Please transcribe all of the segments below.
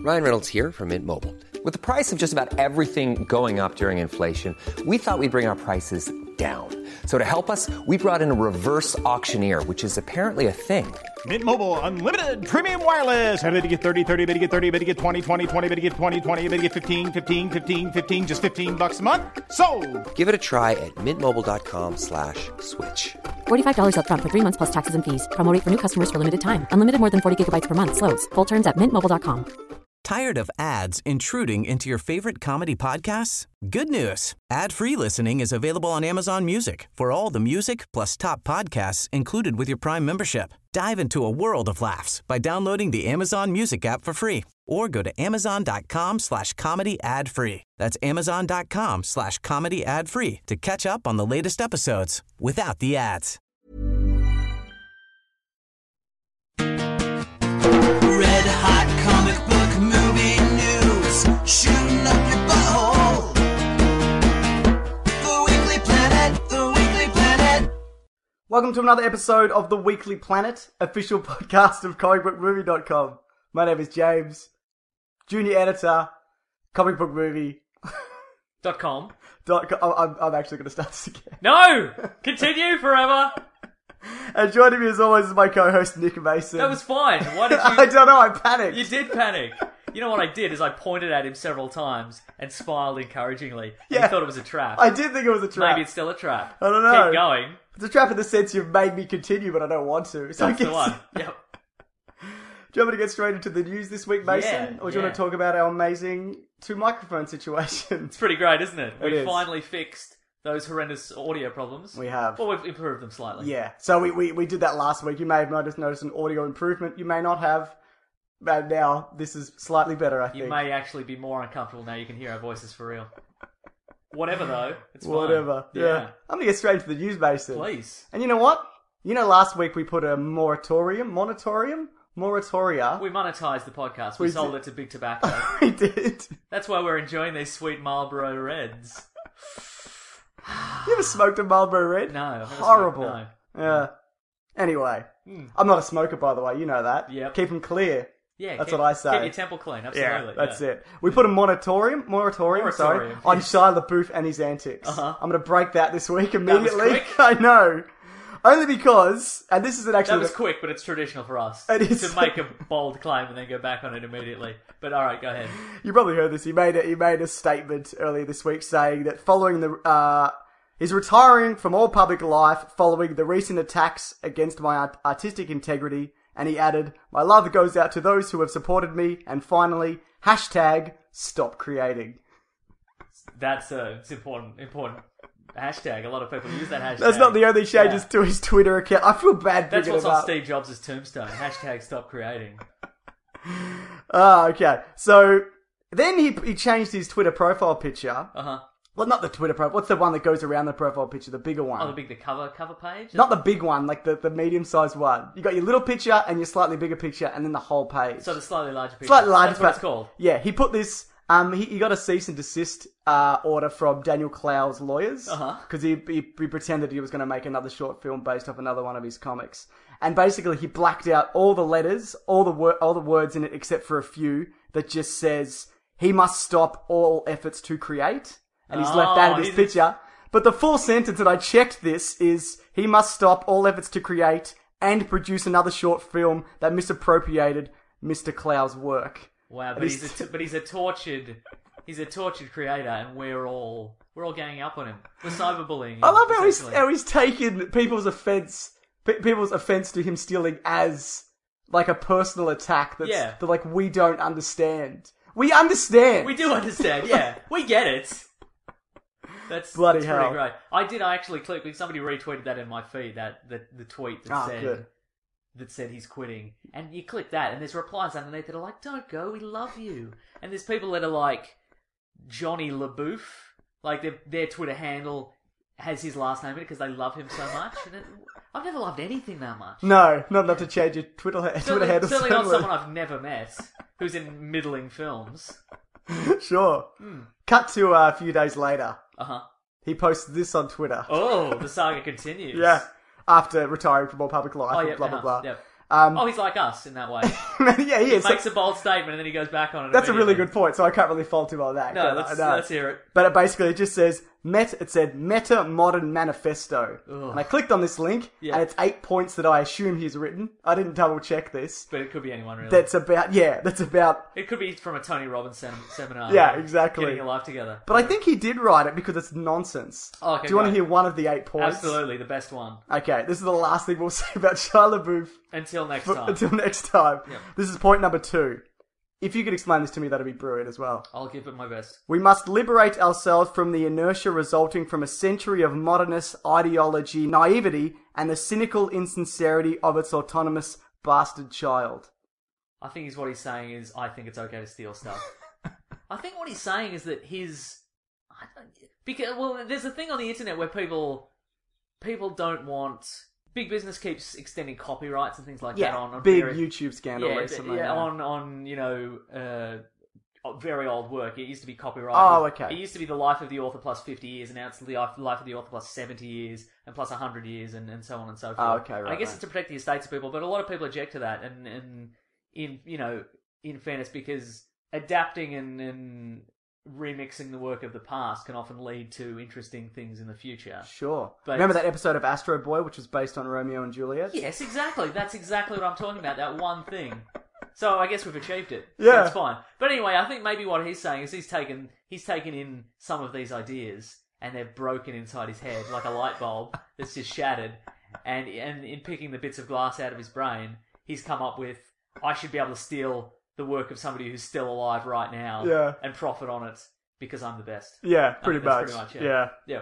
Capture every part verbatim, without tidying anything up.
Ryan Reynolds here from Mint Mobile. With the price of just about everything going up during inflation, we thought we'd bring our prices down. So to help us, we brought in a reverse auctioneer, which is apparently a thing. Mint Mobile Unlimited Premium Wireless. How to get thirty, thirty, how to get thirty, how to get twenty, twenty, twenty, how to get twenty, twenty, how to get fifteen, fifteen, fifteen, fifteen, just fifteen bucks a month? Sold! Give it a try at mintmobile.com slash switch. forty-five dollars up front for three months plus taxes and fees. Promo rate for new customers for limited time. Unlimited more than forty gigabytes per month. Slows full terms at mint mobile dot com. Tired of ads intruding into your favorite comedy podcasts? Good news. Ad-free listening is available on Amazon Music for all the music plus top podcasts included with your Prime membership. Dive into a world of laughs by downloading the Amazon Music app for free or go to amazon.com slash comedy ad free. That's amazon.com slash comedy ad free to catch up on the latest episodes without the ads. Red hot comic book movie news, shooting up your butthole. The Weekly Planet, The Weekly Planet. Welcome to another episode of The Weekly Planet, official podcast of comic book movie dot com. My name is James, junior editor, comic book movie Dot com. dot com. I'm, I'm actually going to start this again. No! Continue forever! And joining me as always is my co-host Nick Mason. That was fine. Why did you... I don't know, I panicked. You did panic. You know what I did is I pointed at him several times and smiled encouragingly. And Yeah. he thought it was a trap. I did think it was a trap. Maybe it's still a trap. I don't know. Keep going. It's a trap in the sense you've made me continue, but I don't want to. So I That's the guess- one. Yep. Do you want me to get straight into the news this week, Mason? Yeah, or do you yeah. want to talk about our amazing two microphone situation? It's pretty great, isn't it? It We is. finally fixed those horrendous audio problems. We have. Well, we've improved them slightly. Yeah, so we, we, we did that last week. You may have noticed, noticed an audio improvement. You may not have. But now this is slightly better, I think. You may actually be more uncomfortable now you can hear our voices for real. Whatever, though. It's fine. Whatever. Yeah. Yeah. I'm going to get straight into the news, Mason. Please. And you know what? You know, last week we put a moratorium, moratorium, moratoria. We monetized the podcast. We, We sold did. it to Big Tobacco. We did. That's why we're enjoying these sweet Marlboro Reds. You ever smoked a Marlboro Red? No. I've never smoked- Horrible. no. Yeah. Anyway, Mm. I'm not a smoker, by the way. You know that. Yep. Keep them clear. Yeah, That's keep, what I say. Keep your temple clean, absolutely. Yeah, that's yeah. it. We put a moratorium, moratorium, sorry, Moratorium, on yes. Shia LaBeouf and his antics. Uh-huh. I'm going to break that this week was immediately. quick. I know. Only because, and this is an actually... That was quick, but it's traditional for us It is. to make a bold claim and then go back on it immediately. But all right, go ahead. You probably heard this. He made a, he made a statement earlier this week saying that following the... Uh, he's retiring from all public life following the recent attacks against my art- artistic integrity. And he added, my love goes out to those who have supported me. And finally, hashtag stop creating. That's a it's important important hashtag. A lot of people use that hashtag. That's not the only changes Yeah. to his Twitter account. I feel bad That's picking what's him on up. Steve Jobs' tombstone. Hashtag stop creating. Ah, okay. So then he he changed his Twitter profile picture. Uh huh. Well, not the Twitter profile. What's the one that goes around the profile picture? The bigger one. Oh, the big the cover cover page. Not the big one, like the, the medium-sized one. You got your little picture and your slightly bigger picture, and then the whole page. So the slightly larger picture. Slightly larger. That's what it's but- called. Yeah, he put this. Um, he, he got a cease and desist uh, order from Daniel Clow's lawyers Uh-huh. because he, he he pretended he was going to make another short film based off another one of his comics, and basically he blacked out all the letters, all the wor- all the words in it except for a few that just says he must stop all efforts to create, and he's left that in Oh, this he's- picture. But the full sentence, and I checked this, is he must stop all efforts to create and produce another short film that misappropriated Mister Clow's work. Wow, but And he's he's- a t- but he's a tortured he's a tortured creator, and we're all we're all ganging up on him. We're cyberbullying. I him, love how he's, essentially. how he's taken people's offense, pe- people's offense to him stealing as like a personal attack. That's Yeah. that like we don't understand. We understand. We do understand, yeah. We get it. That's Bloody that's hell. pretty great. I did actually click. Somebody retweeted that in my feed. That the the tweet that Ah, said good. that said he's quitting, and you click that, and there's replies underneath that are like, "Don't go, we love you." And there's people that are like Johnny LaBeouf, like their their Twitter handle has his last name in it because they love him so much. And it, I've never loved anything that much. No, not enough to change your Twitter ha- Twitter Certainly, handle. certainly not suddenly. someone I've never met who's in middling films. Sure. Hmm. Cut to uh, a few days later. Uh huh. He posted this on Twitter. Oh, the saga continues. Yeah. After retiring from all public life, Oh, and yep, blah, blah, uh-huh, blah. yep. Um, Oh, he's like us in that way. yeah, he He is. makes a bold statement and then he goes back on it. That's a really immediately. good point, so I can't really fault him on that. No, can I? let's, No. let's hear it. But it basically it just says Met. It said Meta Modern Manifesto, Ugh. and I clicked on this link, Yeah. and it's eight points that I assume he's written. I didn't double check this. But it could be anyone, really. That's about yeah. That's about. It could be from a Tony Robbins sem- seminar. Yeah, exactly. Getting your life together. But I think he did write it because it's nonsense. Oh, okay, Do you want to great. hear one of the eight points? Absolutely, the best one. Okay, this is the last thing we'll say about Shia LaBeouf. Until next But time. until next time. Yep. This is point number two. If you could explain this to me, that'd be brilliant as well. I'll give it my best. We must liberate ourselves from the inertia resulting from a century of modernist ideology, naivety, and the cynical insincerity of its autonomous bastard child. I think he's what he's saying is, I think it's okay to steal stuff. I think what he's saying is that his, I don't, because well, there's a thing on the internet where people, people don't want big business keeps extending copyrights and things like Yeah, that on, on big various- YouTube scandal yeah, recently. yeah, yeah. on on you know uh, very old work. It used to be copyrighted. Oh, okay. It used to be the life of the author plus fifty years, and now it's the life life of the author plus seventy years, and plus one hundred years, and, and so on and so forth. Oh, okay, right, I guess right. it's to protect the estates of people, but a lot of people object to that, and, and in you know, in fairness, because adapting and, and remixing the work of the past can often lead to interesting things in the future. Sure. But- Remember that episode of Astro Boy, which was based on Romeo and Juliet? Yes, exactly. That's exactly what I'm talking about. That one thing. So I guess we've achieved it. Yeah. That's fine. But anyway, I think maybe what he's saying is he's taken he's taken in some of these ideas and they're broken inside his head like a light bulb that's just shattered. And and in picking the bits of glass out of his brain, he's come up with I should be able to steal the work of somebody who's still alive right now Yeah. and profit on it because I'm the best. Yeah, I pretty think that's much. pretty much, yeah. Yeah.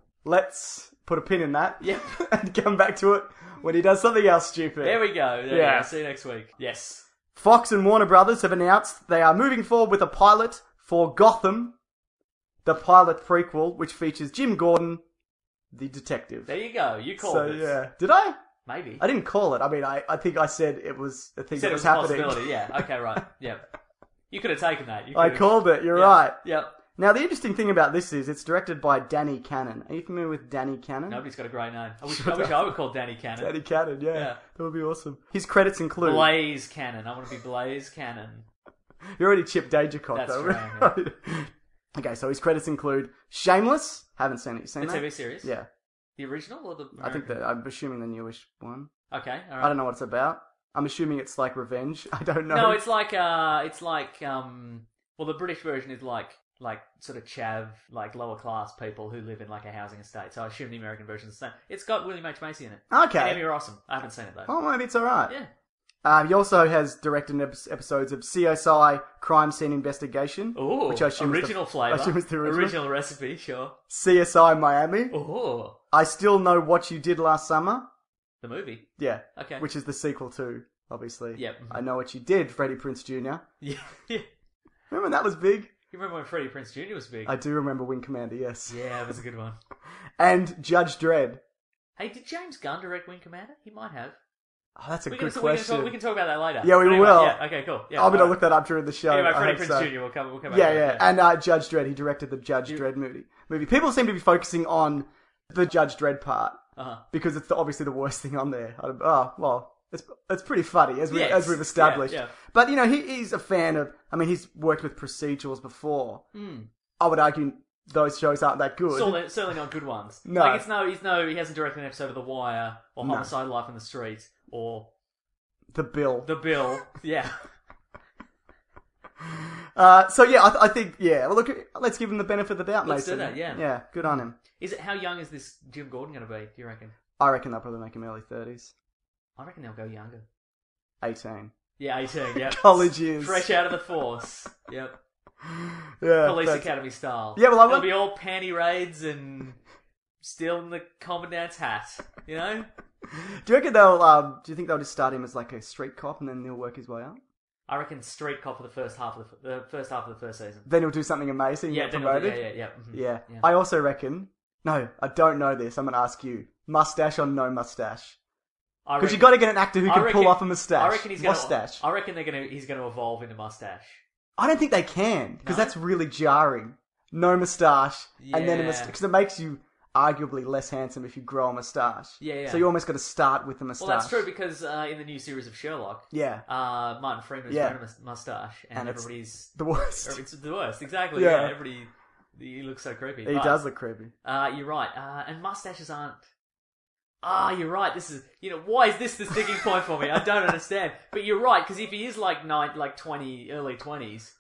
Let's put a pin in that. Yep. and come back to it when he does something else stupid. There we go. There Yeah. we go. See you next week. Yes. Fox and Warner Brothers have announced they are moving forward with a pilot for Gotham, the pilot prequel, which features Jim Gordon, the detective. There you go. You called so, it. yeah. Did I? Maybe. I didn't call it. I mean, I, I think I said it was a thing You said that it was was a happening. possibility. Yeah. Okay. Right. Yeah. You could have taken that. You I could've- called it. You're Yeah. right. Yep. Now, the interesting thing about this is it's directed by Danny Cannon. Are you familiar with Danny Cannon? Nobody's got a great name. I wish, I wish I would call Danny Cannon. Danny Cannon, yeah. Yeah. That would be awesome. His credits include... Blaze Cannon. I want to be Blaze Cannon. You're already Chip Dangercott, That's though. right, Okay, so his credits include Shameless. Haven't seen it. You seen The that? T V series? Yeah. The original or the I think American? that I'm assuming the newish one. Okay. All right. I don't know what it's about. I'm assuming it's like revenge. I don't know. No, it's like uh, it's like um, well, the British version is like like sort of chav, like lower class people who live in like a housing estate. So I assume the American version is the same. It's got William H Macy in it. Okay. And Emmy Rossum. I haven't seen it though. Oh, maybe it's alright. Yeah. Uh, he also has directed ep- episodes of C S I Crime Scene Investigation. Ooh, which I assume is the- original I flavour. assume it's the original. recipe, sure. C S I Miami. Ooh, I Still Know What You Did Last Summer. the movie. Yeah. Okay. Which is the sequel to, obviously. Yep. I Know What You Did, Freddie Prinze Junior Yeah, yeah. Remember when that was big? You remember when Freddie Prinze Junior was big? I do remember Wing Commander, yes. Yeah, it was a good one. And Judge Dredd. Hey, did James Gunn direct Wing Commander? He might have. Oh, that's a We good can, we, can question. talk, we can talk about that later. Yeah, we But anyway, will. Yeah, okay, cool. Yeah, I'm going to alright. look that up during the show. Anyway, I Freddie hope Prinze so. Junior will come. We'll come back Yeah, to yeah. that, And uh, Judge Dredd, he directed the Judge You- Dredd movie. Movie. People seem to be focusing on the Judge Dredd part Uh-huh. because it's the, obviously the worst thing on there. I don't- Oh, well, it's it's pretty funny as we Yes. as we've established. Yeah, yeah. But you know, he, he's a fan of. I mean, he's worked with procedurals before. I would argue those shows aren't that good. Certainly, certainly not good ones. No. Like, it's no, he's no, he hasn't directed an episode of The Wire, or No. Homicide Life in the Street, or The Bill. The Bill. Yeah. Uh, so yeah, I, th- I think yeah. Well, look, let's give him the benefit of the doubt, Let's do Mason. that, yeah. Yeah, good on him. Is it, how young is this Jim Gordon going to be, do you reckon? I reckon they'll probably make him early thirties. I reckon they'll go younger. eighteen. Yeah, eighteen, yep. College years. Fresh out of the force. Yep. Yeah. Police that's- Academy style. Yeah, well, I It'll want- be all panty raids and stealing the commandant's hat, you know? Do you reckon they'll? Um, do you think they'll just start him as like a street cop and then he'll work his way up? I reckon street cop for the first half of the, the first half of the first season. Then he'll do something amazing. Yeah, get then he'll do- promoted. yeah, yeah, yeah. mhm. Yeah. Yeah. I also reckon. No, I don't know this. I'm gonna ask you: mustache or no mustache? I Because you reckon- got to get an actor who I can reckon- pull off a mustache. I reckon he's gonna, mustache. I reckon they're gonna. He's gonna evolve into mustache. I don't think they can because No? that's really jarring. No mustache and then a Yeah. mustache because it makes you arguably less handsome if you grow a moustache. Yeah, yeah. So you almost got to start with the moustache. Well, that's true because uh, in the new series of Sherlock, Yeah. uh, Martin Freeman's Yeah. wearing a mus- mustache, and, And it's everybody's the worst. It's the worst, exactly. Yeah. Yeah, everybody. He looks so creepy. He But, does look creepy. Uh, you're right. Uh, and mustaches aren't. Ah, you're right. This is, you know, why is this the sticking point for me? I don't understand. But you're right, because if he is like nine, like twenty, early twenties,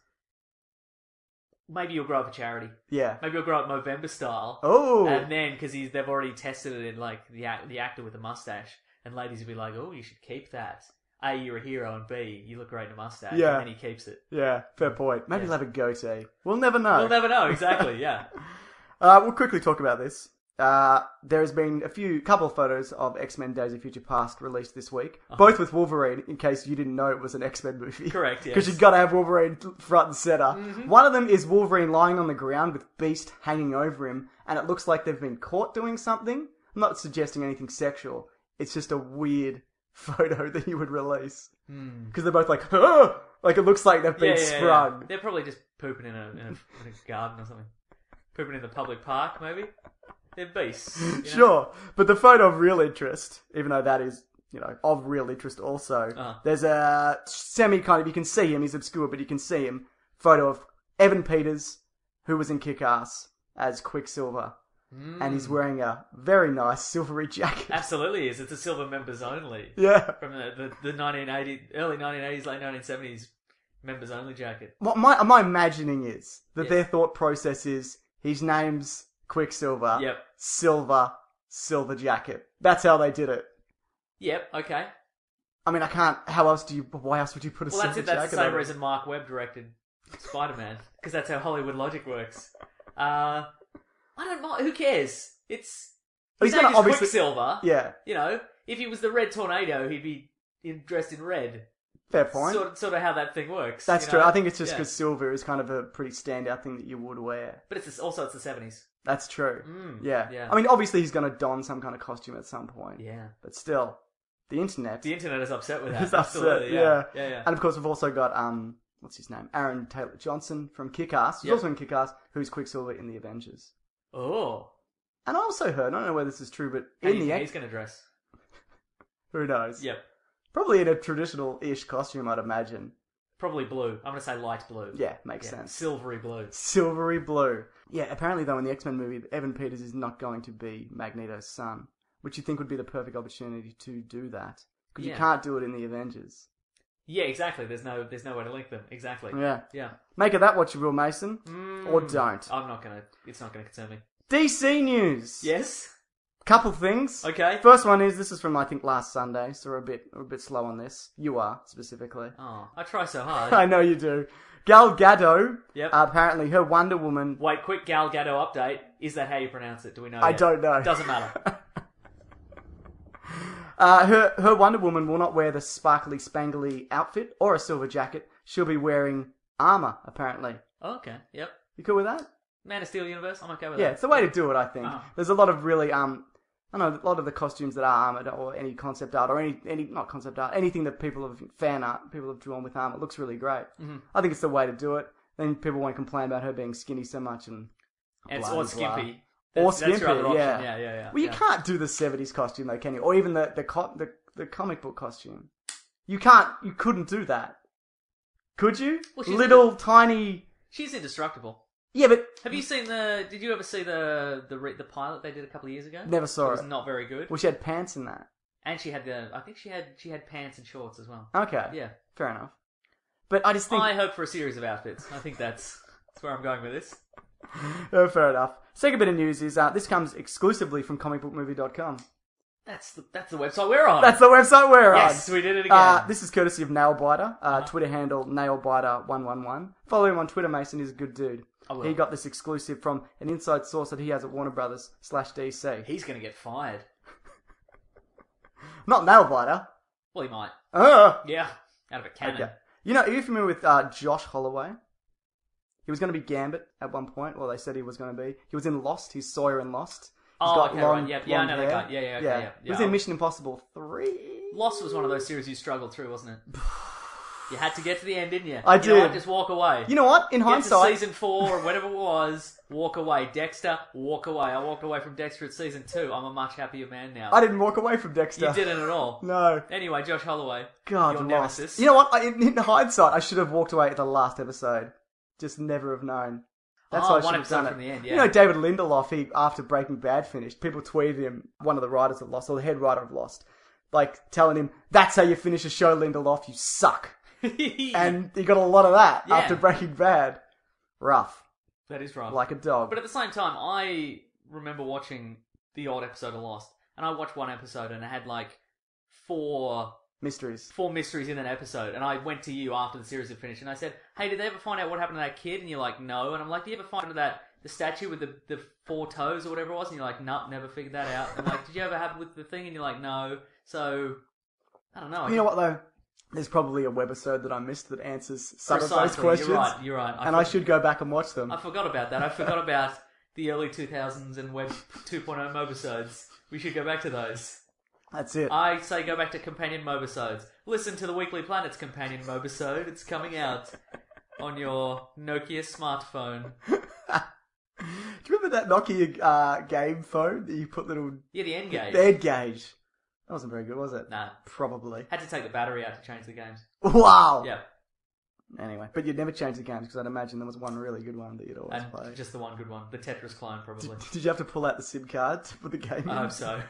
maybe you'll grow up a charity. Yeah. Maybe you'll grow up Movember style. Oh. And then, because he's they've already tested it in like the act, the actor with the mustache, and ladies will be like, "Oh, you should keep that. A, you're a hero, and B, you look great in a mustache." Yeah. And then he keeps it. Yeah, fair point. Maybe Yeah. he'll have a goatee. We'll never know. We'll never know. Exactly. Yeah. Uh, we'll quickly talk about this. Uh, there has been a few, couple of photos of X-Men Days of Future Past released this week, both with Wolverine, in case you didn't know it was an X-Men movie. Correct, Because yes. you've got to have Wolverine front and center. One of them is Wolverine lying on the ground with Beast hanging over him, and it looks like they've been caught doing something. I'm not suggesting anything sexual. It's just a weird photo that you would release. Because they're both like, "Ah!" Like it looks like they've been yeah, yeah, sprung. yeah. They're probably just pooping in a, in a in a garden or something. Pooping in the public park, maybe. They're beasts. You know? Sure, but the photo of real interest, even though that is, you know, of real interest also, Uh-huh. there's a semi kind of, you can see him, he's obscure, but you can see him, photo of Evan Peters, who was in Kick-Ass as Quicksilver, and he's wearing a very nice silvery jacket. Absolutely is. It's a silver members only. Yeah. From the, the, the nineteen eighties, early nineteen eighties, late nineteen seventies members only jacket. What my, my imagining is that Yes. their thought process is, his name's Quicksilver, Yep. silver, silver jacket. That's how they did it. Yep, okay. I mean, I can't, how else do you, why else would you put a Well, that's silver it. That's jacket the same on it? reason Mark Webb directed Spider-Man. Because that's how Hollywood logic works. Uh, I don't mind. Who cares? It's... He's His name gonna is obviously- Quicksilver. Yeah. You know, if he was the Red Tornado, he'd be in, dressed in red. Fair point. Sort of, sort of how that thing works. That's you true. know? I think it's just Yeah. because silver is kind of a pretty standout thing that you would wear. But it's also it's the seventies. That's true. Mm, yeah. yeah. I mean, obviously he's going to don some kind of costume at some point. Yeah. But still, the internet The internet is upset with that. is upset. Absolutely, Yeah. yeah. Yeah, yeah. And of course, we've also got um, what's his name? Aaron Taylor Johnson from Kick-Ass, who's Yep. also in Kick-Ass, who's Quicksilver in the Avengers. Oh. And I also heard, I don't know whether this is true, but How in do you the think X, he's going to dress? who knows? Yep. Probably in a traditional-ish costume, I'd imagine. Probably blue. I'm going to say light blue. Yeah, makes Yeah, sense. Silvery blue. Silvery blue. Yeah, apparently though in the X-Men movie, Evan Peters is not going to be Magneto's son, which you think would be the perfect opportunity to do that. Because you Yeah. can't do it in the Avengers. Yeah, exactly. There's no there's no way to link them. Exactly. Yeah. Yeah. Make of that what you will, Mason. Or Mm. don't. I'm not going to... It's not going to concern me. D C news! Yes? Couple things. Okay. First one is, this is from I think last Sunday, so we're a bit, we're a bit slow on this. You are, specifically. Oh, I try so hard. I know you do. Gal Gadot, Yep. uh, apparently her Wonder Woman... Wait, quick Gal Gadot update. Is that how you pronounce it? Do we know I yet? don't know. Doesn't matter. Uh, her her Wonder Woman will not wear the sparkly, spangly outfit or a silver jacket. She'll be wearing armor, apparently. Oh, okay. Yep. You cool with that? Man of Steel universe. I'm okay with Yeah, that. it's the way to do it, I think. Ah. There's a lot of really, um, I don't know, a lot of the costumes that are armored or any concept art or any, any not concept art, anything that people have, fan art, people have drawn with armor looks really great. Mm-hmm. I think it's the way to do it. Then people won't complain about her being skinny so much and... And blah, or blah. skimpy. Or That's- skimpy, that's your other option. yeah. Yeah, yeah, yeah. Well, you yeah. can't do the seventies costume though, can you? Or even the the, co- the the comic book costume. You can't. You couldn't do that. Could you? Well, she's Little tiny. She's indestructible. Yeah, but Have you seen the? Did you ever see the the re- the pilot they did a couple of years ago? Never saw it. Was it. not very good. well, she had pants in that. And she had the. I think she had she had pants and shorts as well. Okay. Yeah. Fair enough. But I just think. I hope for a series of outfits. I think that's that's where I'm going with this. Oh, fair enough. Second bit of news is uh, this comes exclusively from comic book movie dot com. That's the that's the website we're on. That's the website we're on. Yes, we did it again. Uh, this is courtesy of Nailbiter. Uh, Twitter handle Nailbiter one one one. Follow him on Twitter, Mason. He's a good dude. I will. He got this exclusive from an inside source that he has at Warner Brothers slash D C. He's going to get fired. Not Nailbiter. Well, he might. Uh, Yeah, out of a cannon. okay. You know, are you familiar with uh, Josh Holloway? He was going to be Gambit at one point. Well, they said he was going to be. He was in Lost. He's Sawyer in Lost. He's Oh, got okay, long, right. Yep. Yeah, I long know that hair. guy. Yeah, yeah, okay, yeah. He was Yeah. in Mission Impossible three. Lost was one of those series you struggled through, wasn't it? You had to get to the end, didn't you? I you did. Know what? Just walk away. You know what? In Get to hindsight, season four or whatever it was, walk away. Dexter, walk away. I walked away from Dexter at season two. I'm a much happier man now. I didn't walk away from Dexter. You didn't at all. No. Anyway, Josh Holloway. God, your lost. nemesis. You know what? I, in, in hindsight, I should have walked away at the last episode. Just never have known. That's Oh, why I should one have episode done it. from the end, yeah. You know, David Lindelof, he, after Breaking Bad finished, people tweeted him, one of the writers of Lost, or the head writer of Lost, like, telling him, that's how you finish a show, Lindelof, you suck. And he got a lot of that Yeah. after Breaking Bad. Rough. That is right. Like a dog. But at the same time, I remember watching the odd episode of Lost, and I watched one episode, and it had like four Mysteries. four mysteries in that episode. And I went to you after the series had finished, and I said, "Hey, did they ever find out what happened to that kid?" And you're like, "No." And I'm like, "Do you ever find out that the statue with the the four toes or whatever it was?" And you're like, "Nope, never figured that out." And I'm like, "Did you ever have it with the thing?" And you're like, "No." So I don't know. I You know what, though? There's probably a webisode that I missed that answers some of those Precisely, questions. You're right. You're right. I and I for- should go back and watch them. I forgot about that. I forgot about the early two thousands and Web two point oh mobisodes. We should go back to those. That's it. I say go back to companion mobisodes. Listen to the Weekly Planet's companion mobisode. It's coming out on your Nokia smartphone. Do you remember that Nokia uh, game phone that you put little... Yeah, the N-Gage. The N-Gage. That wasn't very good, was it? Nah. Probably. Had to take the battery out to change the games. Wow! Yeah. Anyway, but you'd never change the games because I'd imagine there was one really good one that you'd always And play. just the one good one. The Tetris clone, probably. Did you have to pull out the SIM card to put the game in? I hope so.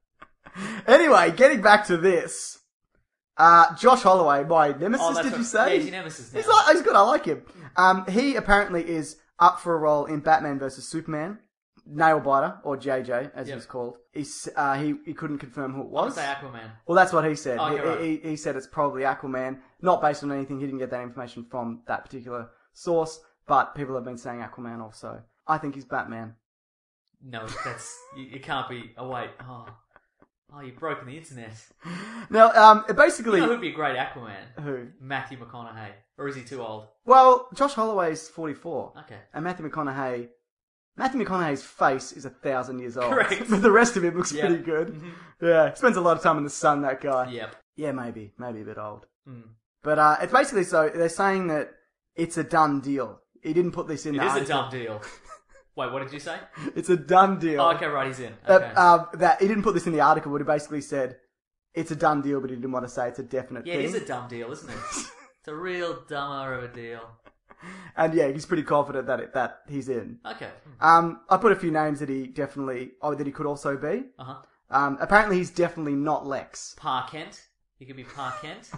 Anyway, getting back to this. Uh, Josh Holloway, my nemesis, Oh, that's did what- you say? yeah, he's your nemesis now. He's, like, he's good, I like him. Um, he apparently is up for a role in Batman versus Superman. Nailbiter, or J J, as Yep. he's called. He's, uh, he, he couldn't confirm who it I'm was. going to say Aquaman. Well, that's what he said. Oh, he, okay, right. he, he said it's probably Aquaman, not based on anything. He didn't get that information from that particular source, but people have been saying Aquaman also. I think he's Batman. No, that's... you, you can't be... Oh, wait. Oh, oh you've broken the internet. Now, um, it basically... You know who'd be a great Aquaman? Who? Matthew McConaughey. Or is he too old? Well, Josh Holloway's forty-four. Okay. And Matthew McConaughey... Matthew McConaughey's face is a thousand years old. Correct. But the rest of him looks Yep. pretty good. Yeah, spends a lot of time in the sun, that guy. Yep. Yeah, maybe. Maybe a bit old. Mm. But uh, it's basically so, they're saying that it's a done deal. He didn't put this in It the is a article. dumb deal. Wait, what did you say? It's a done deal. Oh, okay, right, he's in. That, Okay. uh, that he didn't put this in the article, but he basically said it's a done deal, but he didn't want to say it's a definite yeah, thing. it is a dumb deal, isn't it? It's a real dumber of a deal. And yeah, he's pretty confident that it, that he's in. Okay. Um, I put a few names that he definitely, oh, that he could also be. Uh-huh. Um, apparently he's definitely not Lex. Pa Kent. He could be Pa Kent.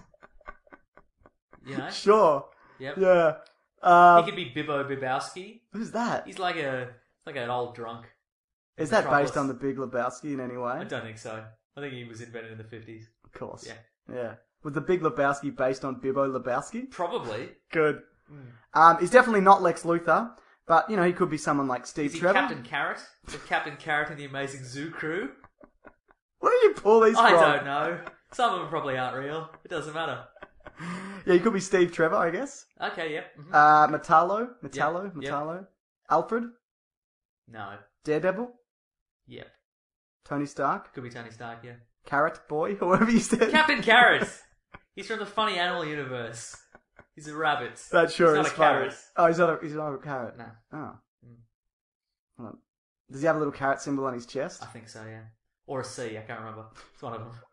You know? Sure. Yep. Yeah. Um, He could be Bibbo Bibowski. who's that? He's like a like an old drunk. Is that Metropolis. based on the Big Lebowski in any way? I don't think so. I think he was invented in the fifties. Of course. Yeah. Yeah. Was the Big Lebowski based on Bibbo Lebowski? Probably. Good. Hmm. Um, he's definitely not Lex Luthor, but, you know, he could be someone like Steve Is he Trevor. Captain Carrot? The Captain Carrot in the Amazing Zoo Crew? Where do you pull these I from? don't know. Some of them probably aren't real. It doesn't matter. Yeah, he could be Steve Trevor, I guess. Okay, yep. Mhm. Uh, Metallo, Metallo, Yep, yep. Metallo. Alfred, No. Daredevil, Yep. Tony Stark, Could be Tony Stark, yeah. Carrot Boy, whoever you said. Captain Carrot! He's from the Funny Animal Universe. He's a rabbit. That sure He's is not a funny. carrot. Oh, he's not a, he's not a carrot. No. Oh. Hold on. Does he have a little carrot symbol on his chest? I think so, yeah. Or a C, I can't remember. It's one of them.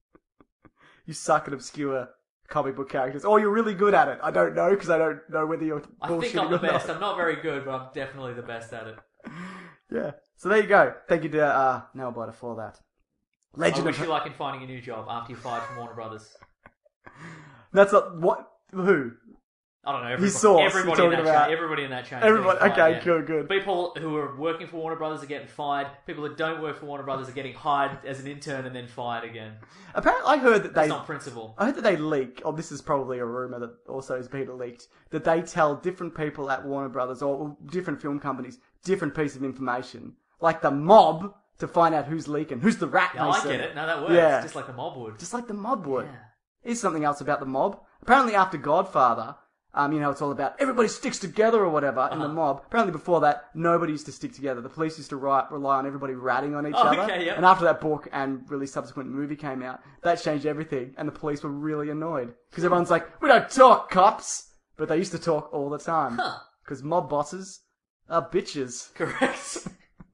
You suck at obscure comic book characters. Or you're really good at it. I don't know, because I don't know whether you're I bullshitting think I'm the or not. best. I'm not very good, but I'm definitely the best at it. Yeah. So there you go. Thank you to uh, Nailbiter for that. I Legend wish of... you luck in finding a new job after you fired from Warner Brothers. That's not... What? Who? I don't know. Everybody, His source, everybody, you're in that talking about. chain, everybody in that chain. is Everybody- getting fired, okay, yeah. good, good. People who are working for Warner Brothers are getting fired. People that don't work for Warner Brothers are getting hired as an intern and then fired again. Apparently, I heard that That's they... not principle. I heard that they leak, or this is probably a rumour that also has been leaked, that they tell different people at Warner Brothers, or different film companies, different piece of information. Like the mob, to find out who's leaking, who's the rat Yeah, I mason. get it. No, that works. Yeah. Just like the mob would. Just like the mob would. Yeah. Here's something else about the mob. Apparently after Godfather, Um, you know, it's all about everybody sticks together or whatever in the mob. Apparently before that, nobody used to stick together. The police used to write, rely on everybody ratting on each Oh, other. okay, yep. And after that book and really subsequent movie came out, that changed everything. And the police were really annoyed. Because everyone's like, we don't talk, cops! But they used to talk all the time. Huh. Because mob bosses are bitches. Correct.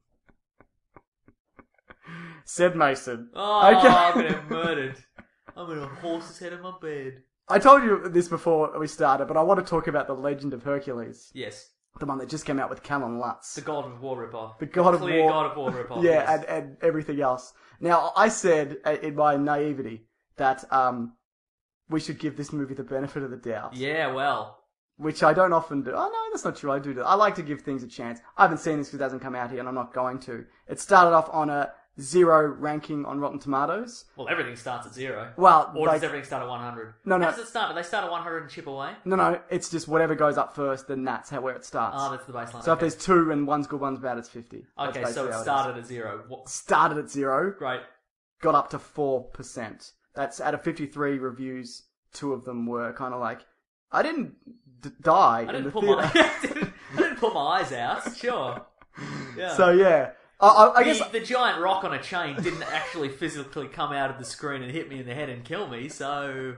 Said Mason. Oh, Okay. I'm gonna get murdered. I'm gonna horse his head in my bed. I told you this before we started, but I want to talk about the Legend of Hercules. Yes. The one that just came out with Callum Lutz. The God of War ripoff. The God of Clear War. God of War ripoff. Yeah, yes. and, and everything else. Now, I said uh, in my naivety that um, we should give this movie the benefit of the doubt. Yeah, well. Which I don't often do. Oh, no, that's not true. I do that. I like to give things a chance. I haven't seen this because it hasn't come out here, and I'm not going to. It started off on a zero ranking on Rotten Tomatoes. Well, everything starts at zero. Well, Or like- does everything start at one hundred? No, no. How does it start? Do they start at one hundred and chip away? No, no, it's just whatever goes up first, then that's how where it starts. Oh, that's the baseline. so if okay. there's two and one's good, one's bad, it's fifty. That's Okay, so basically it how is. started at zero. What? Started at zero, Great. got up to four percent. That's out of fifty-three reviews, two of them were kind of like, I didn't d- die I in didn't, the put theater. my, I, didn't, I didn't put my eyes out. Sure. Yeah. So yeah, I, I, I the, guess the giant rock on a chain didn't actually physically come out of the screen and hit me in the head and kill me, so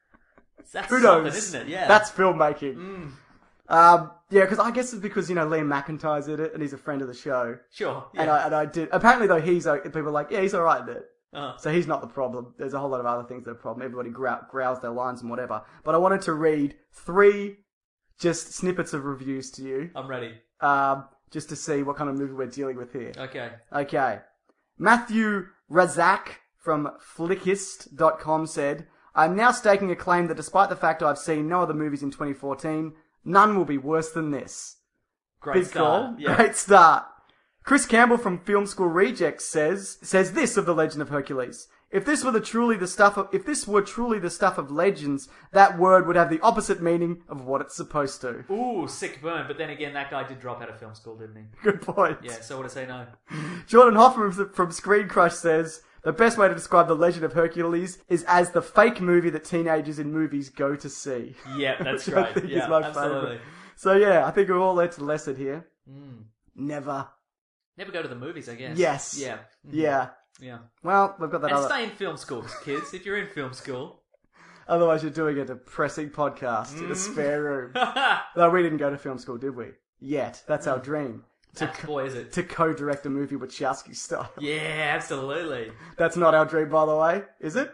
that's who something, knows, isn't it? Yeah. That's filmmaking. Mm. Um, yeah, because I guess it's because you know Liam McIntyre's in it and he's a friend of the show. Sure. Yeah. And I and I did. Apparently though, he's o- people are like, yeah, he's all right in it. Uh, So he's not the problem. There's a whole lot of other things that are the problem. Everybody grow- growls their lines and whatever. But I wanted to read three just snippets of reviews to you, I'm ready. um, just to see what kind of movie we're dealing with here. Okay. Okay. Matthew Razak from Flickist dot com said, I'm now staking a claim that despite the fact I've seen no other movies in twenty fourteen, none will be worse than this. Great Big start. call. Yeah. Great start. Chris Campbell from Film School Rejects says says this of The Legend of Hercules. If this were the truly the stuff of if this were truly the stuff of legends, that word would have the opposite meaning of what it's supposed to. Ooh, sick burn. But then again, that guy did drop out of film school, didn't he? Good point. Yeah, so what to say no? Jordan Hoffman from, from Screen Crush says the best way to describe The Legend of Hercules is as the fake movie that teenagers in movies go to see. Yeah, that's Which I right. think Yeah, is my absolutely. favourite. So yeah, I think we're all learned a lesson here. Mm. Never. Never go to the movies, I guess. Yes. Yeah. Mhm. Yeah. Yeah. Well, we've got that And other. stay in film school, kids. If you're in film school. Otherwise, you're doing a depressing podcast Mm. in a spare room. Though we didn't go to film school, did we? Yet. That's our dream. To, That's, boy, is it. to co-direct a movie Wachowski style. Yeah, absolutely. That's not our dream, by the way, is it?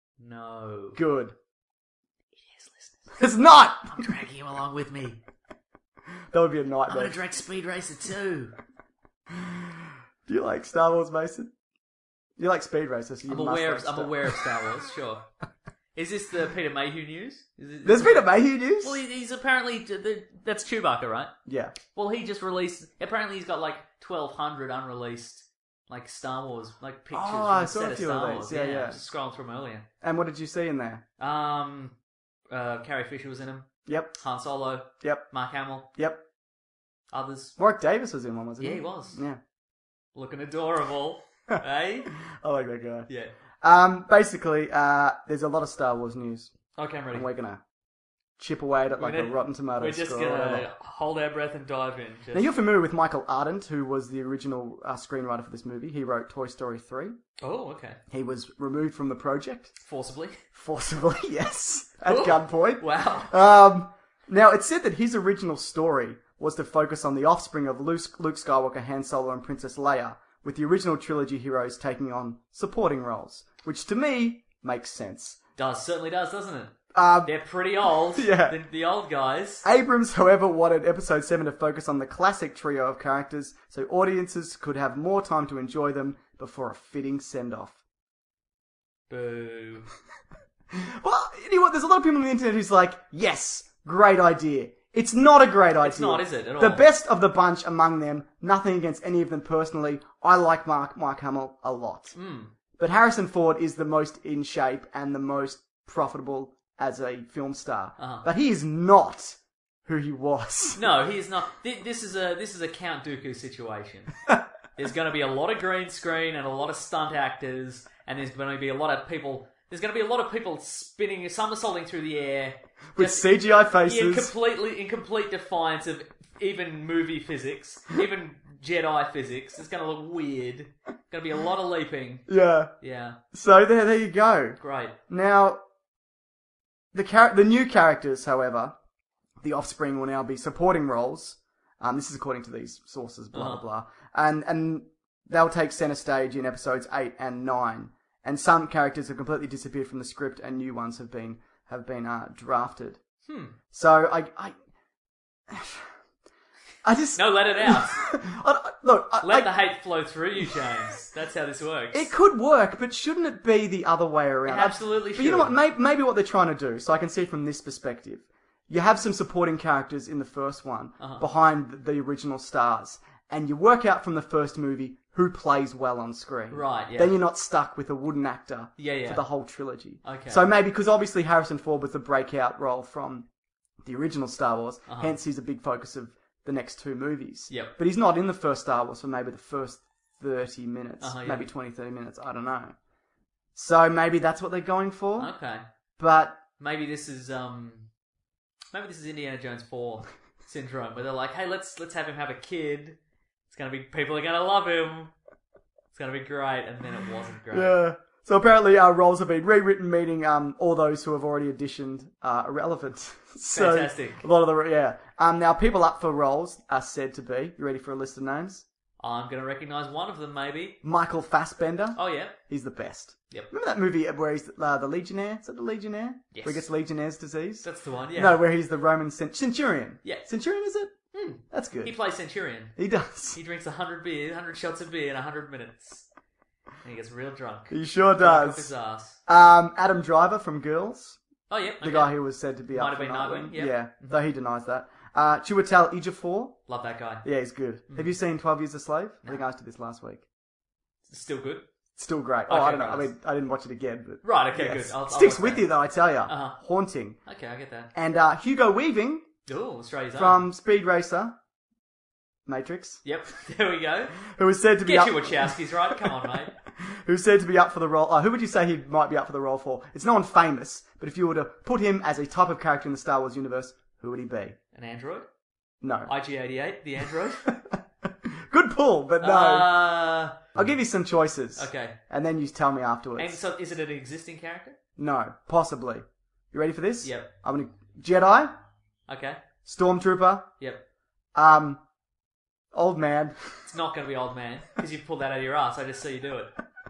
No. Good. It is, listeners. It's not! I'm dragging you along with me. That would be a I'm nightmare. going to direct Speed Racer too. Do you like Star Wars, Mason? You like Speed Racer, so you I'm must aware like of, I'm Star- aware of Star Wars, sure. Is this the Peter Mayhew news? Is it, There's been a Mayhew news? Well, he- he's apparently... the- That's Chewbacca, right? Yeah. Well, he just released... Apparently he's got like twelve hundred unreleased like Star Wars like pictures Oh, from I the saw set a of few Star of Wars. these. Yeah, yeah. I was just scrolling through them earlier. And what did you see in there? Um, uh, Carrie Fisher was in him. Yep. Han Solo. Yep. Mark Hamill. Yep. Others. Warwick Davis was in one, wasn't Yeah, he? he was. Yeah. Looking adorable. eh? I like that guy. Yeah. Um, basically, uh, there's a lot of Star Wars news, Okay, I'm ready. and we're gonna chip away at it like We're a gonna- Rotten Tomatoes We're just score or gonna whatever. hold our breath and dive in. Just... Now, you're familiar with Michael Ardent, who was the original uh, screenwriter for this movie. He wrote Toy Story three. Oh, okay. He was removed from the project. Forcibly. Forcibly, yes. At Ooh. gunpoint. Wow. Um, now, it's said that his original story was to focus on the offspring of Luke, Luke Skywalker, Han Solo, and Princess Leia, with the original trilogy heroes taking on supporting roles, which to me makes sense. Does, certainly does, doesn't it? Um, They're pretty old. Yeah. The, the old guys. Abrams, however, wanted Episode seven to focus on the classic trio of characters, so audiences could have more time to enjoy them before a fitting send-off. Boo. Well, you know what? There's a lot of people on the internet who's like, yes, great idea. It's not a great idea. It's not, is it, at all? The best of the bunch among them, nothing against any of them personally. I like Mark, Mark Hamill a lot. Mm. But Harrison Ford is the most in shape and the most profitable as a film star. Uh-huh. But he is not who he was. No, he's not. Th- This is a this is a Count Dooku situation. There's going to be a lot of green screen and a lot of stunt actors, and there's going to be a lot of people There's going to be a lot of people spinning, somersaulting through the air. With just- C G I Yeah, faces. completely in complete defiance of even movie physics, even Jedi physics. It's going to look weird. Going to be a lot of leaping. Yeah. Yeah, So there, there you go. great. Now, the char- the new characters, however, the offspring will now be supporting roles. Um, this is according to these sources, blah, Uh-huh. blah, blah. And, and they'll take center stage in episodes eight and nine. And some characters have completely disappeared from the script and new ones have been, have been, uh, drafted. Hmm. So, I, I, I just... No, let it out. I, look, I, Let I- the hate flow through you, James. That's how this works. It could work, but shouldn't it be the other way around? It absolutely But you know should. what? Maybe, maybe what they're trying to do, so I can see it from this perspective. You have some supporting characters in the first one Uh-huh. behind the original stars, and you work out from the first movie who plays well on screen. Right, yeah. Then you're not stuck with a wooden actor Yeah, yeah. for the whole trilogy. Okay. So maybe, because obviously Harrison Ford was the breakout role from the original Star Wars, Uh-huh. hence he's a big focus of the next two movies. Yep. But he's not in the first Star Wars for maybe the first thirty minutes, Uh-huh, yeah. maybe twenty, thirty minutes, I don't know. So maybe that's what they're going for. Okay. But Maybe this is um, maybe this is Indiana Jones four syndrome, where they're like, "Hey, let's let's have him have a kid. It's gonna be people are gonna love him. It's gonna be great." And then it wasn't great. yeah. So apparently our roles have been rewritten, meaning um, all those who have already auditioned are irrelevant. so Fantastic. A lot of the yeah. Um, now people up for roles are said to be. You ready for a list of names? I'm gonna recognise one of them, maybe. Michael Fassbender. Oh yeah. He's the best. Yep. Remember that movie where he's uh, the Legionnaire? Is that the Legionnaire? Yes. Where he gets Legionnaire's disease? That's the one. Yeah. No, where he's the Roman cent- Centurion. Yeah. Centurion, is it? Hmm. That's good. He plays Centurion. He does. He drinks a hundred beer, hundred shots of beer in a hundred minutes, and he gets real drunk. He sure Drunk off his does. ass. Um, Adam Driver from Girls. Oh yeah. The okay. guy who was said to be Might up have for been Nightwing. Nightwing, yeah. Yeah, though he denies that. Uh, Chiwetel Ejiofor. Love that guy. Yeah, he's good. Mm-hmm. Have you seen twelve Years a Slave? I think I asked you this last week. Still good. Still great. Oh, Okay, I don't know. I nice. mean, I didn't watch it again, but Right. Okay. yes. Good. I'll, I'll Sticks watch with that. you though, I tell ya. Uh-huh. Haunting. Okay, I get that. And uh, Hugo Weaving Oh, Australia's own. from Speed Racer, Matrix, Yep. There we go. who was said to be Get up. your Wachowskis right. Come on, mate. Who's said to be up for the role. Uh, who would you say he might be up for the role for? It's no one famous, but if you were to put him as a type of character in the Star Wars universe, who would he be? An android. No. I G eighty-eight, the android. Good pull, but no. Uh, I'll give you some choices. okay. And then you tell me afterwards. And so, is it an existing character? No, possibly. You ready for this? Yep. I'm gonna Jedi, Okay. Stormtrooper, Yep. um, old man. It's not going to be old man because you pulled that out of your ass. I just saw you do it.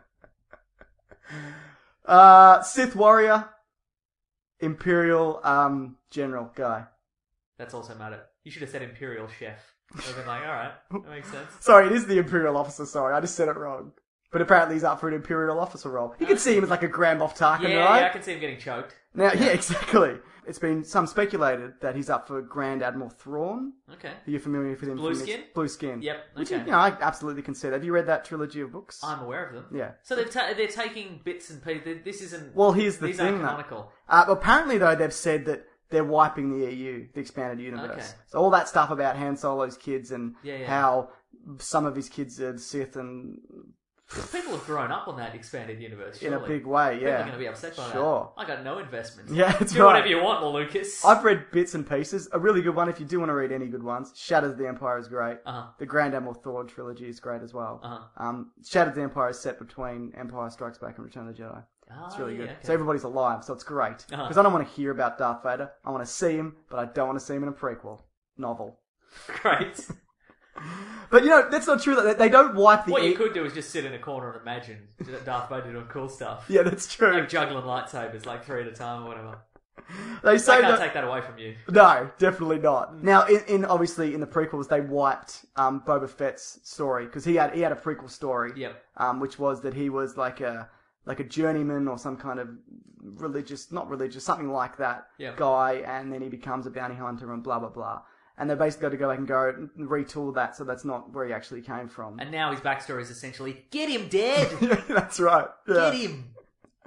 Uh, Sith warrior, Imperial um general guy. That's also matter. You should have said Imperial Chef. I've been like, all right, that makes sense. Sorry, it is the Imperial officer. Sorry, I just said it wrong. But apparently he's up for an Imperial officer role. You can see him as like a Grand Moff Tarkin, Yeah, right? yeah, I can see him getting choked. Now, yeah, exactly. It's been some speculated that he's up for Grand Admiral Thrawn. Okay. Are you familiar with him? Blue from his- skin? Blue skin. Yep, Which, okay. you know, I absolutely can see that. Have you read that trilogy of books? I'm aware of them. Yeah. So they've ta- they're taking bits and pieces. This isn't. Well, here's the these thing, aren't though. canonical. Uh, apparently, though, they've said that they're wiping the E U, the expanded universe. Okay. So all that stuff about Han Solo's kids and Yeah, yeah. how some of his kids are Sith and People have grown up on that expanded universe. in a surely. big way, People yeah. are going to be upset by Sure. that. I got no investment. Yeah, that's Do right. whatever you want, Lucas. I've read bits and pieces. A really good one, if you do want to read any good ones, Shatters the Empire is great. Uh-huh. The Grand Admiral Thrawn trilogy is great as well. Uh-huh. Um, Shatters the Empire is set between Empire Strikes Back and Return of the Jedi. Ah, It's really yeah, good. okay. So everybody's alive, so it's great. Uh-huh. Because I don't want to hear about Darth Vader. I want to see him, but I don't want to see him in a prequel novel. Great. But, you know, that's not true. They they don't wipe the... What E- you could do is just sit in a corner and imagine Darth Vader doing cool stuff. Yeah, that's true. Like juggling lightsabers, like three at a time or whatever. They I say can't that... take that away from you. No, definitely not. Now, in, in obviously in the prequels, they wiped um, Boba Fett's story because he had he had a prequel story, Yep. um, which was that he was like a like a journeyman or some kind of religious, not religious, something like that Yep. guy, and then he becomes a bounty hunter and blah blah blah. And they basically got to go back and go and retool that, so that's not where he actually came from. And now his backstory is essentially, get him dead! Yeah, that's right. Yeah. Get him!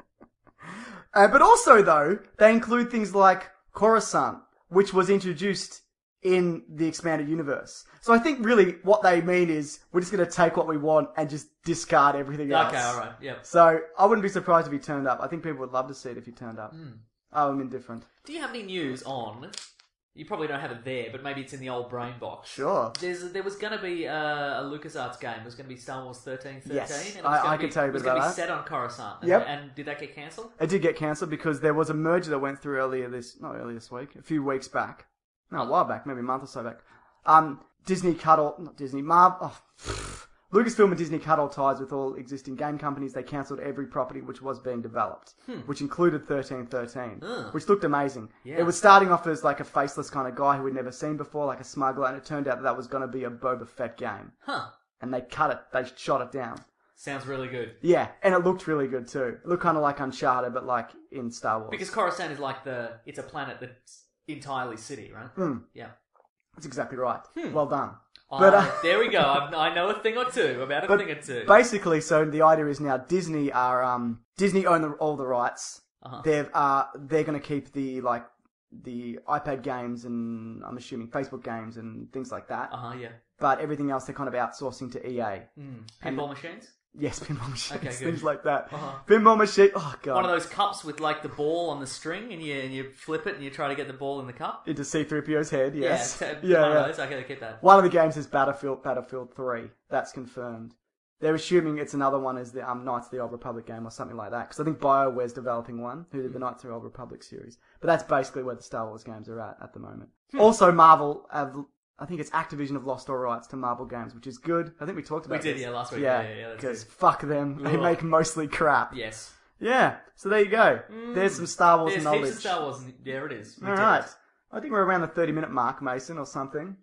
Uh, but also, though, they include things like Coruscant, which was introduced in the expanded universe. So I think really what they mean is we're just going to take what we want and just discard everything else. Okay, all right, yep. So I wouldn't be surprised if he turned up. I think people would love to see it if he turned up. Mm. Oh, I'm indifferent. Do you have any news on... You probably don't have it there, but maybe it's in the old brain box. Sure. There's there was going to be uh, a LucasArts game. It was going to be Star Wars thirteen thirteen. Yes, and it was I- gonna I be, can tell you a It was bit going to about be that. set on Coruscant. And, Yep. and did that get cancelled? It did get cancelled because there was a merger that went through earlier this, not earlier this week, a few weeks back. No, a while back, maybe a month or so back. Um, Disney cut all, not Disney, Marvel, oh, Lucasfilm and Disney cut all ties with all existing game companies. They cancelled every property which was being developed, Hmm. which included thirteen thirteen, Ugh. which looked amazing. Yeah. It was starting off as like a faceless kind of guy who we'd never seen before, like a smuggler, and it turned out that that was going to be a Boba Fett game. Huh. And they cut it, they shot it down. Sounds really good. Yeah, and it looked really good too. It looked kind of like Uncharted, but like in Star Wars. Because Coruscant is like the... It's a planet that's entirely city, right? Hmm. Yeah. That's exactly right. Hmm. Well done. Uh, But, uh, there we go. I, I know a thing or two about a But thing or two. basically, so the idea is now Disney are um Disney own the, all the rights. Uh-huh. They've uh they're going to keep the like the iPad games and I'm assuming Facebook games and things like that. Uh-huh, yeah. But everything else they're kind of outsourcing to E A. Mm. Pinball machines? Yes, pinball machines, Okay, good. things like that. Uh-huh. Pinball machine. Oh god. One of those cups with like the ball on the string, and you and you flip it and you try to get the ball in the cup. Into C three P O's head. Yes. Yeah, t- yeah. one yeah. of those. Okay, they keep that. One of the games is Battlefield Battlefield three. That's confirmed. They're assuming it's another one as the um, Knights of the Old Republic game or something like that. Because I think BioWare's developing one, who did the Knights of the Old Republic series. But that's basically where the Star Wars games are at at the moment. Hmm. Also, Marvel, have, I think it's Activision have lost all rights to Marvel games, which is good. I think we talked We about did, this. yeah, last week. Yeah, Yeah, yeah, yeah, that's because good. fuck them. They Ugh. make mostly crap. Yes. Yeah, so there you go. There's some Star Wars There's knowledge. heaps of Star Wars. In, there it is. We All did right. it. I think we're around the thirty minute mark, Mason, or something.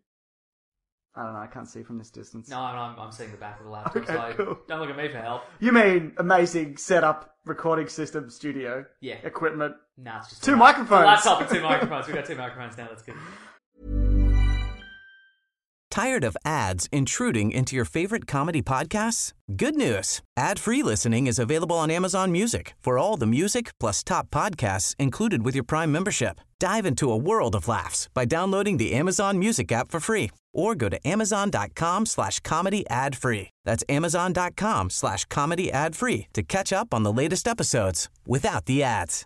I don't know, I can't see from this distance. No, I'm, I'm seeing the back of the laptop, Okay, so cool. don't look at me for help. You mean amazing setup, recording system, studio, Yeah. equipment. Nah, it's just Two a- microphones. A laptop and two microphones. We've got two microphones now. That's good. Tired of ads intruding into your favorite comedy podcasts? Good news. Ad-free listening is available on Amazon Music for all the music plus top podcasts included with your Prime membership. Dive into a world of laughs by downloading the Amazon Music app for free or go to amazon.com slash comedy ad free. That's amazon.com slash comedy ad free to catch up on the latest episodes without the ads.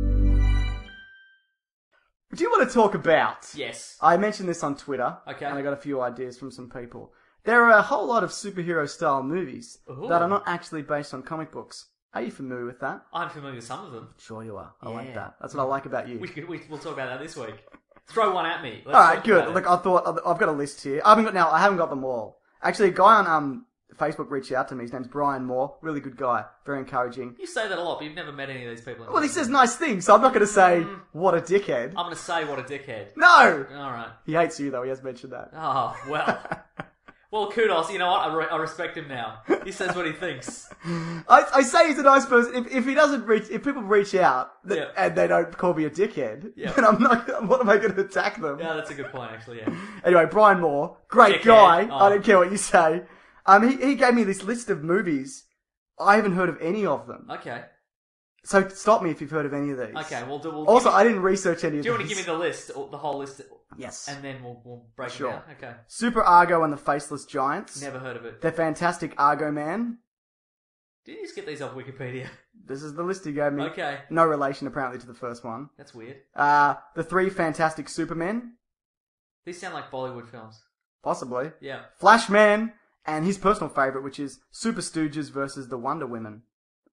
Do you want to talk about? Yes. I mentioned this on Twitter. Okay. And I got a few ideas from some people. There are a whole lot of superhero style movies Ooh. that are not actually based on comic books. Are you familiar with that? I'm familiar with some of them. Sure you are. I like Yeah. that. That's what I like about you. We could, we, we'll talk about that this week. Throw one at me. Let's All right, talk good. about it. Look, I thought I've got a list here. I haven't got now. I haven't got them all. Actually, a guy on um Facebook reached out to me. His name's Brian Moore. Really good guy. Very encouraging. You say that a lot, but you've never met any of these people. in Well, he person. says nice things, so I'm not going to say Mm. what a dickhead. I'm going to say what a dickhead. No. All right. He hates you though. He has mentioned that. Oh, well. Well, kudos. You know what? I, re- I respect him now. He says what he thinks. I, I say he's a nice person. If, if he doesn't reach, if people reach out th- Yeah. and they don't call me a dickhead, Yeah. then I'm not. What am I going to attack them? Yeah, that's a good point, actually, yeah. Anyway, Brian Moore, great Dickhead. guy. Oh. I don't care what you say. Um, he he gave me this list of movies. I haven't heard of any of them. Okay. So stop me if you've heard of any of these. Okay, we'll do... We'll Also, give me- I didn't research any of Do you want to these. give me the list, or the whole list? Yes. And then we'll, we'll break Sure. it down? Okay. Super Argo and the Faceless Giants. Never heard of it. The Fantastic Argo Man. Did you just get these off Wikipedia? This is the list he gave me. Okay. No relation, apparently, to the first one. That's weird. Uh, the Three Fantastic Supermen. These sound like Bollywood films. Possibly. Yeah. Flashman. And his personal favourite, which is Super Stooges versus the Wonder Women.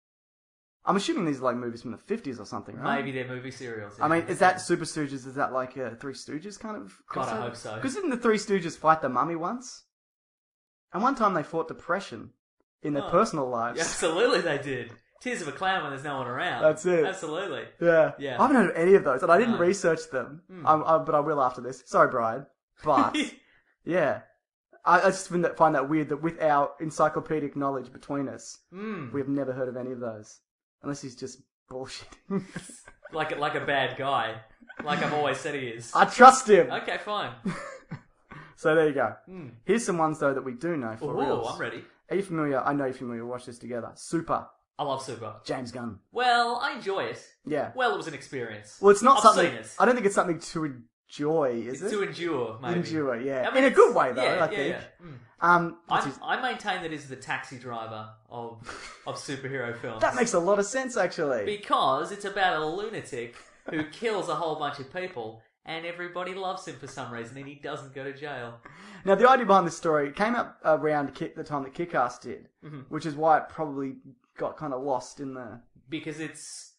I'm assuming these are like movies from the fifties or something, right? Maybe they're movie serials. I mean, is that Super Stooges, is that like a Three Stooges kind of God, I crossover? hope so. Because didn't the Three Stooges fight the mummy once? And one time they fought depression in their Oh. personal lives. Yeah, absolutely they did. Tears of a Clown when there's no one around. That's it. Absolutely. Yeah. Yeah. I haven't heard of any of those, and I didn't No. research them. Hmm. I, I, but I will after this. Sorry, Brian. But, yeah. I, I just find that, find that weird that with our encyclopedic knowledge between us, Mm. we have never heard of any of those. Unless he's just bullshitting. Like, a- like a bad guy. Like I've always said he is. I trust him! Okay, fine. So there you go. Mm. Here's some ones, though, that we do know for Ooh, real. I'm ready. Are you familiar? I know you're familiar. We'll watch this together. Super. I love Super. James Gunn. Well, I enjoy it. Yeah. Well, it was an experience. Well, it's not I've something... seen it. I don't think it's something to enjoy, is It's it? to endure, maybe. Endure, yeah. I mean, In a good it's- way, though, yeah, I yeah, think. yeah. Mm. Um, what's I, his- I maintain that is the taxi driver of of superhero films. that makes a lot of sense, actually. Because it's about a lunatic who kills a whole bunch of people, and everybody loves him for some reason, and he doesn't go to jail. Now, the idea behind this story came up around Kick- the time that Kick-Ass did, Mm-hmm. which is why it probably got kind of lost in the... Because it's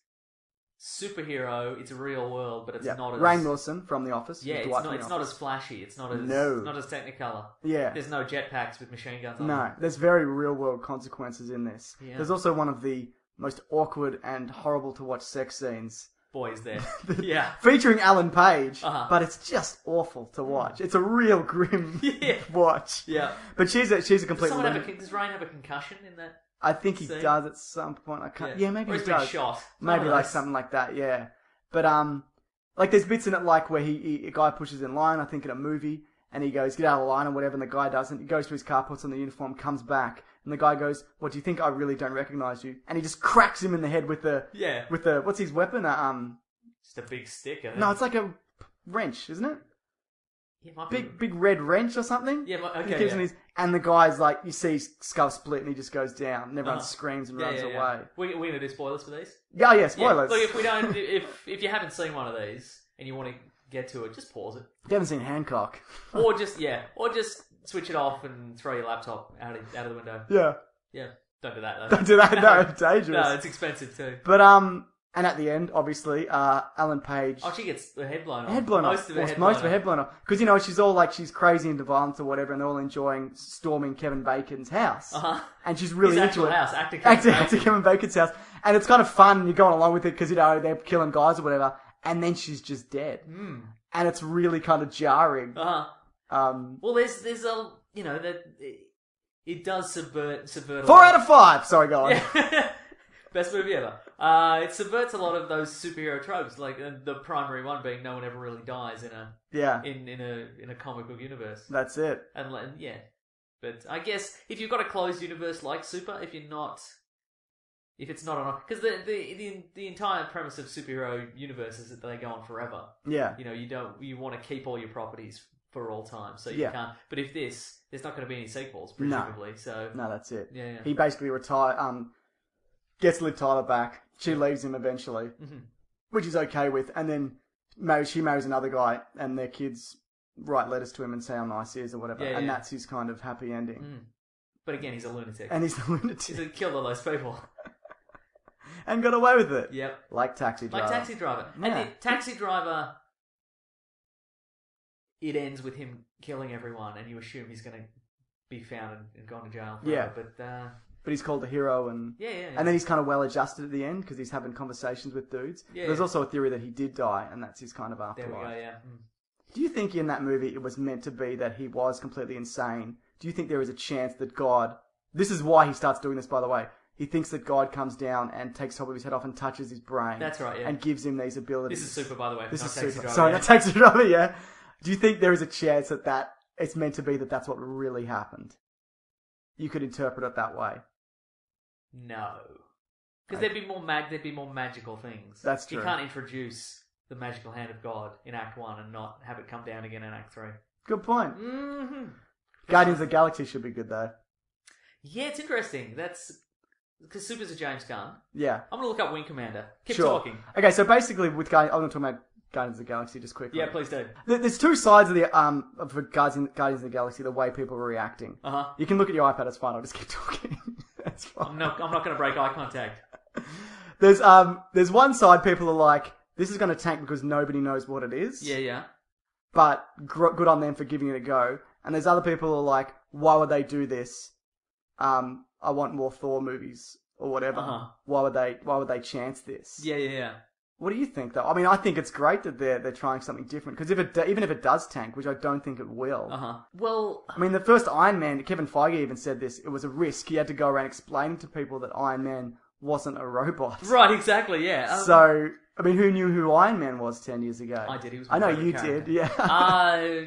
superhero, it's a real world, but it's Yeah. not as... Rainn Wilson from The Office. Yeah, with it's Dwight not, from it's The not Office. as flashy, it's not as No. not as Technicolor. Yeah. There's no jetpacks with machine guns on No, them. there's very real-world consequences in this. Yeah. There's also one of the most awkward and horrible-to-watch sex scenes Boys there. Yeah. featuring Alan Page, Uh-huh. but it's just awful to watch. It's a real grim Yeah. watch. Yeah. But she's a, she's a Does, complete someone have a, lunatic. con- does Ryan have a concussion in that? I think he scene? does at some point. I can't. Yeah, maybe or he he's been does. shot. Maybe One of like those. something like that. Yeah, but um, like there's bits in it like where he, he a guy pushes in line. I think in a movie, and he goes get out of line or whatever, and the guy doesn't. He goes to his car, puts on the uniform, comes back, and the guy goes, "What do you think? I really don't recognize you." And he just cracks him in the head with the Yeah. with the what's his weapon? Uh, um, Just a big stick. I think. no, it's like a wrench, isn't it? Yeah, it might be- Big big red wrench or something. Yeah, but- And he okay, keeps yeah. on his, and the guy's like, you see his skull split, and he just goes down, and everyone Uh-huh. screams and Yeah, runs yeah, away. yeah. We, we're going to do spoilers for these? Yeah, yeah, Yeah. spoilers. Look, if we don't, if if you haven't seen one of these and you want to get to it, just pause it, You haven't seen Hancock. or just yeah, or just switch it off and throw your laptop out of, out of the window. Yeah. Yeah, don't do that though. Don't do that, no, it's dangerous. No, it's expensive too. But, um, and at the end, obviously, uh, Ellen Page... Oh, she gets the head blown off. head blown most off. Of her Most, head most blown of her head blown off. Because, you know, she's all like, she's crazy into violence or whatever, and they're all enjoying storming Kevin Bacon's house. Uh-huh. And she's really His into actual it. house, actor Kevin Actor, Bacon. actor Kevin Bacon's house. And it's kind of fun, and you're going along with it because, you know, they're killing guys or whatever. And then she's just dead. Mm. And it's really kind of jarring. Uh-huh. Um, Well, there's there's a you know that it, it does subvert subvert. a four lot out of five! Sorry, go on. Yeah. Best movie ever. Uh, it subverts a lot of those superhero tropes, like uh, the primary one being no one ever really dies in a Yeah, in, in a in a comic book universe. that's it. And, like, yeah, but I guess if you've got a closed universe like Super, if you're not, if it's not on, because the, the the the entire premise of superhero universe is that they go on forever. Yeah. You know, you don't you want to keep all your properties for all time, so you Yeah. can't. But if this, there's not going to be any sequels, No. presumably. So No, that's it. Yeah, yeah. He basically retire, um, gets Liv Tyler back. She leaves him eventually, Mhm. which he's okay with. And then marries, she marries another guy, and their kids write letters to him and say how nice he is or whatever. Yeah, and yeah. that's his kind of happy ending. Mm. But again, he's a lunatic. And he's a lunatic. He's a, killed all those people. And got away with it. Yep. Like Taxi Driver. Like Taxi Driver. Yeah. And the Taxi Driver, it ends with him killing everyone, and you assume he's going to be found and, and gone to jail forever. Yeah. But, uh, But he's called a hero, and yeah, yeah, yeah. and then he's kind of well adjusted at the end because he's having conversations with dudes. Yeah, There's yeah. also a theory that he did die, and that's his kind of there afterlife. we go, yeah. Mm. Do you think in that movie it was meant to be that he was completely insane? Do you think there is a chance that God... This is why he starts doing this, by the way. He thinks that God comes down and takes top of his head off and touches his brain. That's right, yeah. And gives him these abilities. This is Super, by the way. This not is Taxi super. Driver, Sorry, yeah. not Taxi Driver, yeah. Do you think there is a chance that, that it's meant to be that that's what really happened? You could interpret it that way. No. Because there'd be more mag. There'd be more magical things. That's true. You can't introduce the magical hand of God in Act One and not have it come down again in Act Three. Good point. Mm-hmm. Guardians of the Galaxy should be good, though. Yeah, it's interesting. That's because Super's a James Gunn. Yeah. I'm gonna look up Wing Commander. Keep Sure. talking. Okay, so basically with Guardians... I'm going to talk about Guardians of the Galaxy just quickly. Yeah, please do. There- There's two sides of the um of Guardians, Guardians of the Galaxy, the way people are reacting. Uh huh. You can look at your iPad, it's fine, I'll just keep talking. That's fine. I'm not. I'm not gonna break eye contact. There's um there's one side people are like, this is going to tank because nobody knows what it is. Yeah, yeah. But gr- good on them for giving it a go. And there's other people who are like, why would they do this? Um, I want more Thor movies or whatever. Uh-huh. Why would they? Why would they chance this? Yeah, yeah, yeah. What do you think, though? I mean, I think it's great that they're they're trying something different because if it do- even if it does tank, which I don't think it will. Uh huh. Well, I mean, the first Iron Man, Kevin Feige even said this. It was a risk. He had to go around explaining to people that Iron Man wasn't a robot. right, exactly. Yeah. Um, So, I mean, who knew who Iron Man was ten years ago? I did. He was my I know favourite you character. did. Yeah. uh,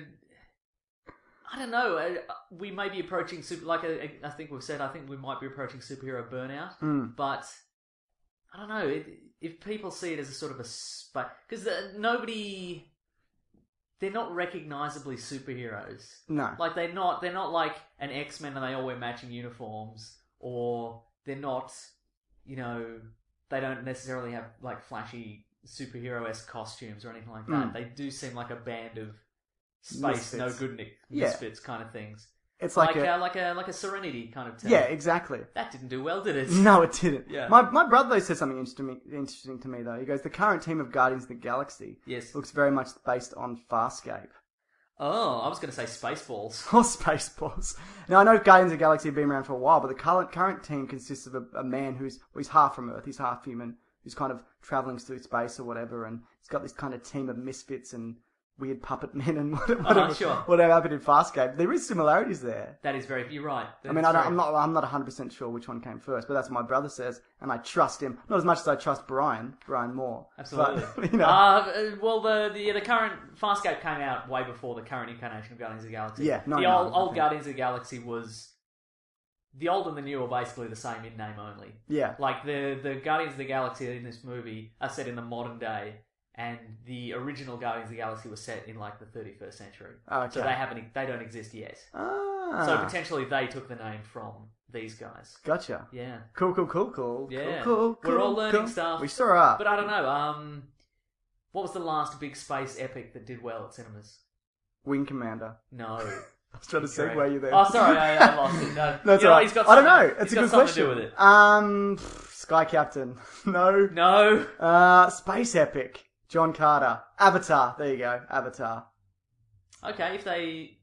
I don't know. Uh, we may be approaching super. Like I, I think we've said, I think we might be approaching superhero burnout. Mm. But I don't know. It, if people see it as a sort of a spike, because nobody they're not recognizably superheroes. No. Like they're not they're not like an X-Men and they all wear matching uniforms, or they're not, you know, they don't necessarily have like flashy superhero-esque costumes or anything like that. Mm. They do seem like a band of space, Misfits. no good Nick Yeah. misfits kind of things. It's Like like, a... uh, like a like a Serenity kind of team. Yeah, exactly. That didn't do well, did it? No, it didn't. Yeah. My my brother though said something interesting, interesting to me though. He goes, the current team of Guardians of the Galaxy Yes. looks very much based on Farscape. Oh, I was going to say Spaceballs. Or Spaceballs. Now I know Guardians of the Galaxy have been around for a while, but the current current team consists of a, a man who's well, he's half from Earth, he's half human, who's kind of traveling through space or whatever, and he's got this kind of team of misfits and weird puppet men and whatever, Uh-huh, sure. whatever happened in Farscape. There is similarities there. That is very. You're right. I mean, I don't, I'm not, I'm not one hundred percent sure which one came first, but that's what my brother says, and I trust him not as much as I trust Brian, Brian Moore. Absolutely. But, you know, uh, well, the, the the current Farscape came out way before the current incarnation of Guardians of the Galaxy. Yeah, the ninety-nine, old I old think. Guardians of the Galaxy was the old and the new are basically the same in name only. yeah, Like the the Guardians of the Galaxy in this movie are set in the modern day, and the original Guardians of the Galaxy was set in like the thirty-first century. Okay. So they haven't they don't exist yet. ah, So potentially they took the name from these guys. gotcha. Yeah. Cool, cool, cool, cool. Yeah. cool, cool. We're all cool, learning cool. stuff. We sure are. But I don't know. Um, what was the last big space epic that did well at cinemas? Wing Commander. No. I was trying to Correct. segue you there. Oh, sorry, I, I lost it. No, That's you know, all right. he's got I don't something- know. It's he's a got good something question. to do with it. Um, pff, Sky Captain. No. No. Uh, Space Epic. John Carter. Avatar. There you go. Avatar. Okay, if they,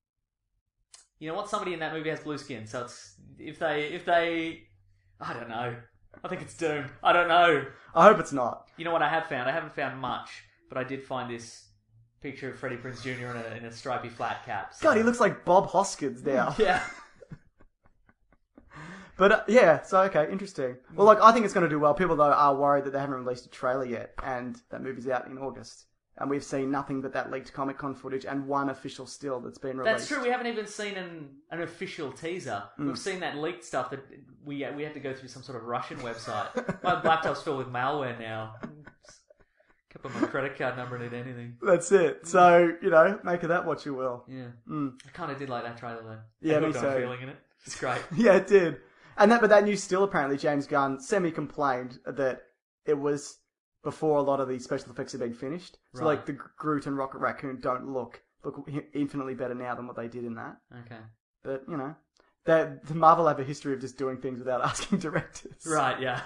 you know what, somebody in that movie has blue skin, so it's if they if they, I don't know. I think it's doomed. I don't know. I hope it's not. You know what I have found? I haven't found much, but I did find this picture of Freddie Prinze Junior in a in a stripy flat cap. so- God, he looks like Bob Hoskins now. Yeah. But uh, yeah, so okay, interesting. Well, like I think it's going to do well. People though are worried that they haven't released a trailer yet, and that movie's out in August, and we've seen nothing but that leaked Comic Con footage and one official still that's been released. That's true. We haven't even seen an, an official teaser. Mm. We've seen that leaked stuff that we we had to go through some sort of Russian website. My laptop's filled with malware now. Kept on my credit card number and did anything. That's it. So you know, make of that what you will. Yeah, Mm. I kind of did like that trailer though. Yeah, I me hooked on too. feeling in it. It's great. Yeah, it did. And that, but that news still apparently James Gunn semi-complained that it was before a lot of the special effects had been finished. So Right. like the Groot and Rocket Raccoon don't look look infinitely better now than what they did in that. Okay. But you know, that the Marvel have a history of just doing things without asking directors. Right. Yeah.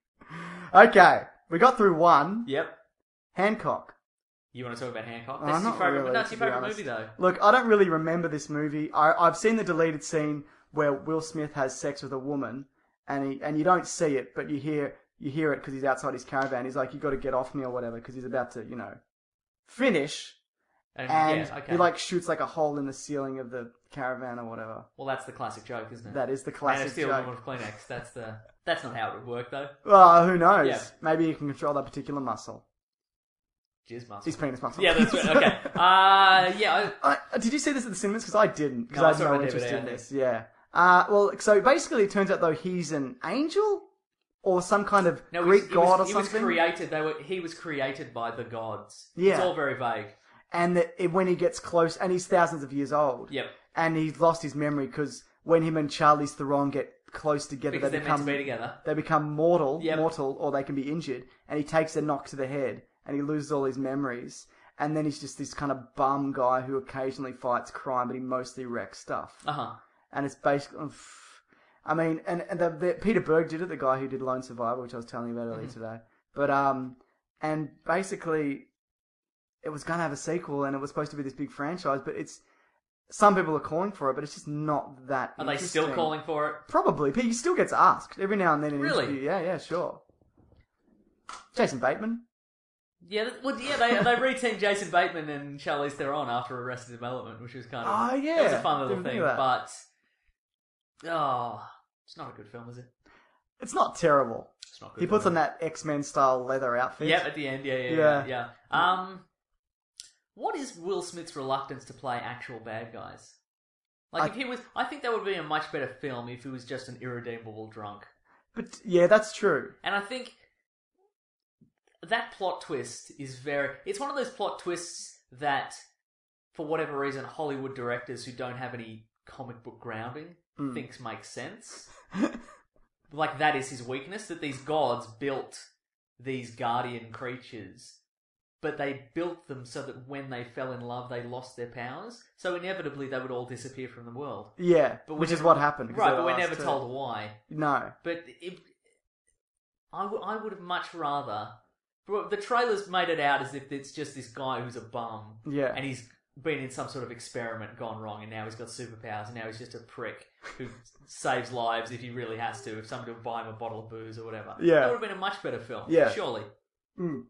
Okay, we got through one. Yep. Hancock. You want to talk about Hancock? Uh, That's your not favorite. really, That's to your be favorite honest. movie though. Look, I don't really remember this movie. I, I've seen the deleted scene where Will Smith has sex with a woman, and he and you don't see it, but you hear you hear it because he's outside his caravan. He's like, "You got to get off me" or whatever, because he's about to, you know, finish. And, And yeah, okay. he like shoots like a hole in the ceiling of the caravan or whatever. well, that's the classic joke, isn't it? That is the Man classic of Steel, joke. Woman of Kleenex. That's the. That's not how it would work though. Well, who knows? Yeah. Maybe he can control that particular muscle. Jizz muscle. His penis muscle. Yeah, that's right. Okay. Uh, yeah. I, I, did you see this at the cinemas? Because I didn't. Because No, I I had saw it no on interest D V D, in I this. Yeah. Uh, well, so basically, it turns out though he's an angel or some kind of no, Greek he was, god he or was, something. He was created. They were. He was created by the gods. Yeah. It's all very vague. And that it, when he gets close, and he's thousands of years old. Yep. And he's lost his memory because when him and Charlize Theron get close together, Because they they're become meant to be together. they become mortal, Yep. mortal, or they can be injured. And he takes a knock to the head, and he loses all his memories. And then he's just this kind of bum guy who occasionally fights crime, but he mostly wrecks stuff. Uh huh. And it's basically, I mean, and, and the, the, Peter Berg did it, the guy who did Lone Survivor, which I was telling you about earlier Mm-hmm. today. But um, and basically, it was going to have a sequel, and it was supposed to be this big franchise. But it's some people are calling for it, but it's just not that. Are they still interesting. calling for it? Probably, but he still gets asked every now and then in an Really? interview. Yeah, yeah, sure. Jason Bateman. Yeah. th- Well, yeah. They they reteamed Jason Bateman and Charlize Theron after Arrested Development, which was kind of. Oh, It was yeah. a fun little Didn't thing, think of that. but oh, it's not a good film, is it? It's not terrible. It's not good. He puts film, on is that X-Men style leather outfit. it? Yep, at the end. Yeah, yeah, Yeah. yeah, yeah. Um, what is Will Smith's reluctance to play actual bad guys? Like I- if he was, I think that would be a much better film if he was just an irredeemable drunk. But yeah, that's true. And I think that plot twist is very... It's one of those plot twists that for whatever reason, Hollywood directors who don't have any comic book grounding Mm. thinks makes sense. Like, that is his weakness, that these gods built these guardian creatures, but they built them so that when they fell in love, they lost their powers. So inevitably, they would all disappear from the world. Yeah, But which we're is never- what happened. 'cause Right, they but were we're never asked to- told why. No. But it, I, w- I would have much rather... Bro, the trailers made it out as if it's just this guy who's a bum. Yeah. And he's been in some sort of experiment gone wrong, and now he's got superpowers, and now he's just a prick who saves lives if he really has to, if somebody will buy him a bottle of booze or whatever. Yeah. That would have been a much better film. Yeah. Surely. Mm.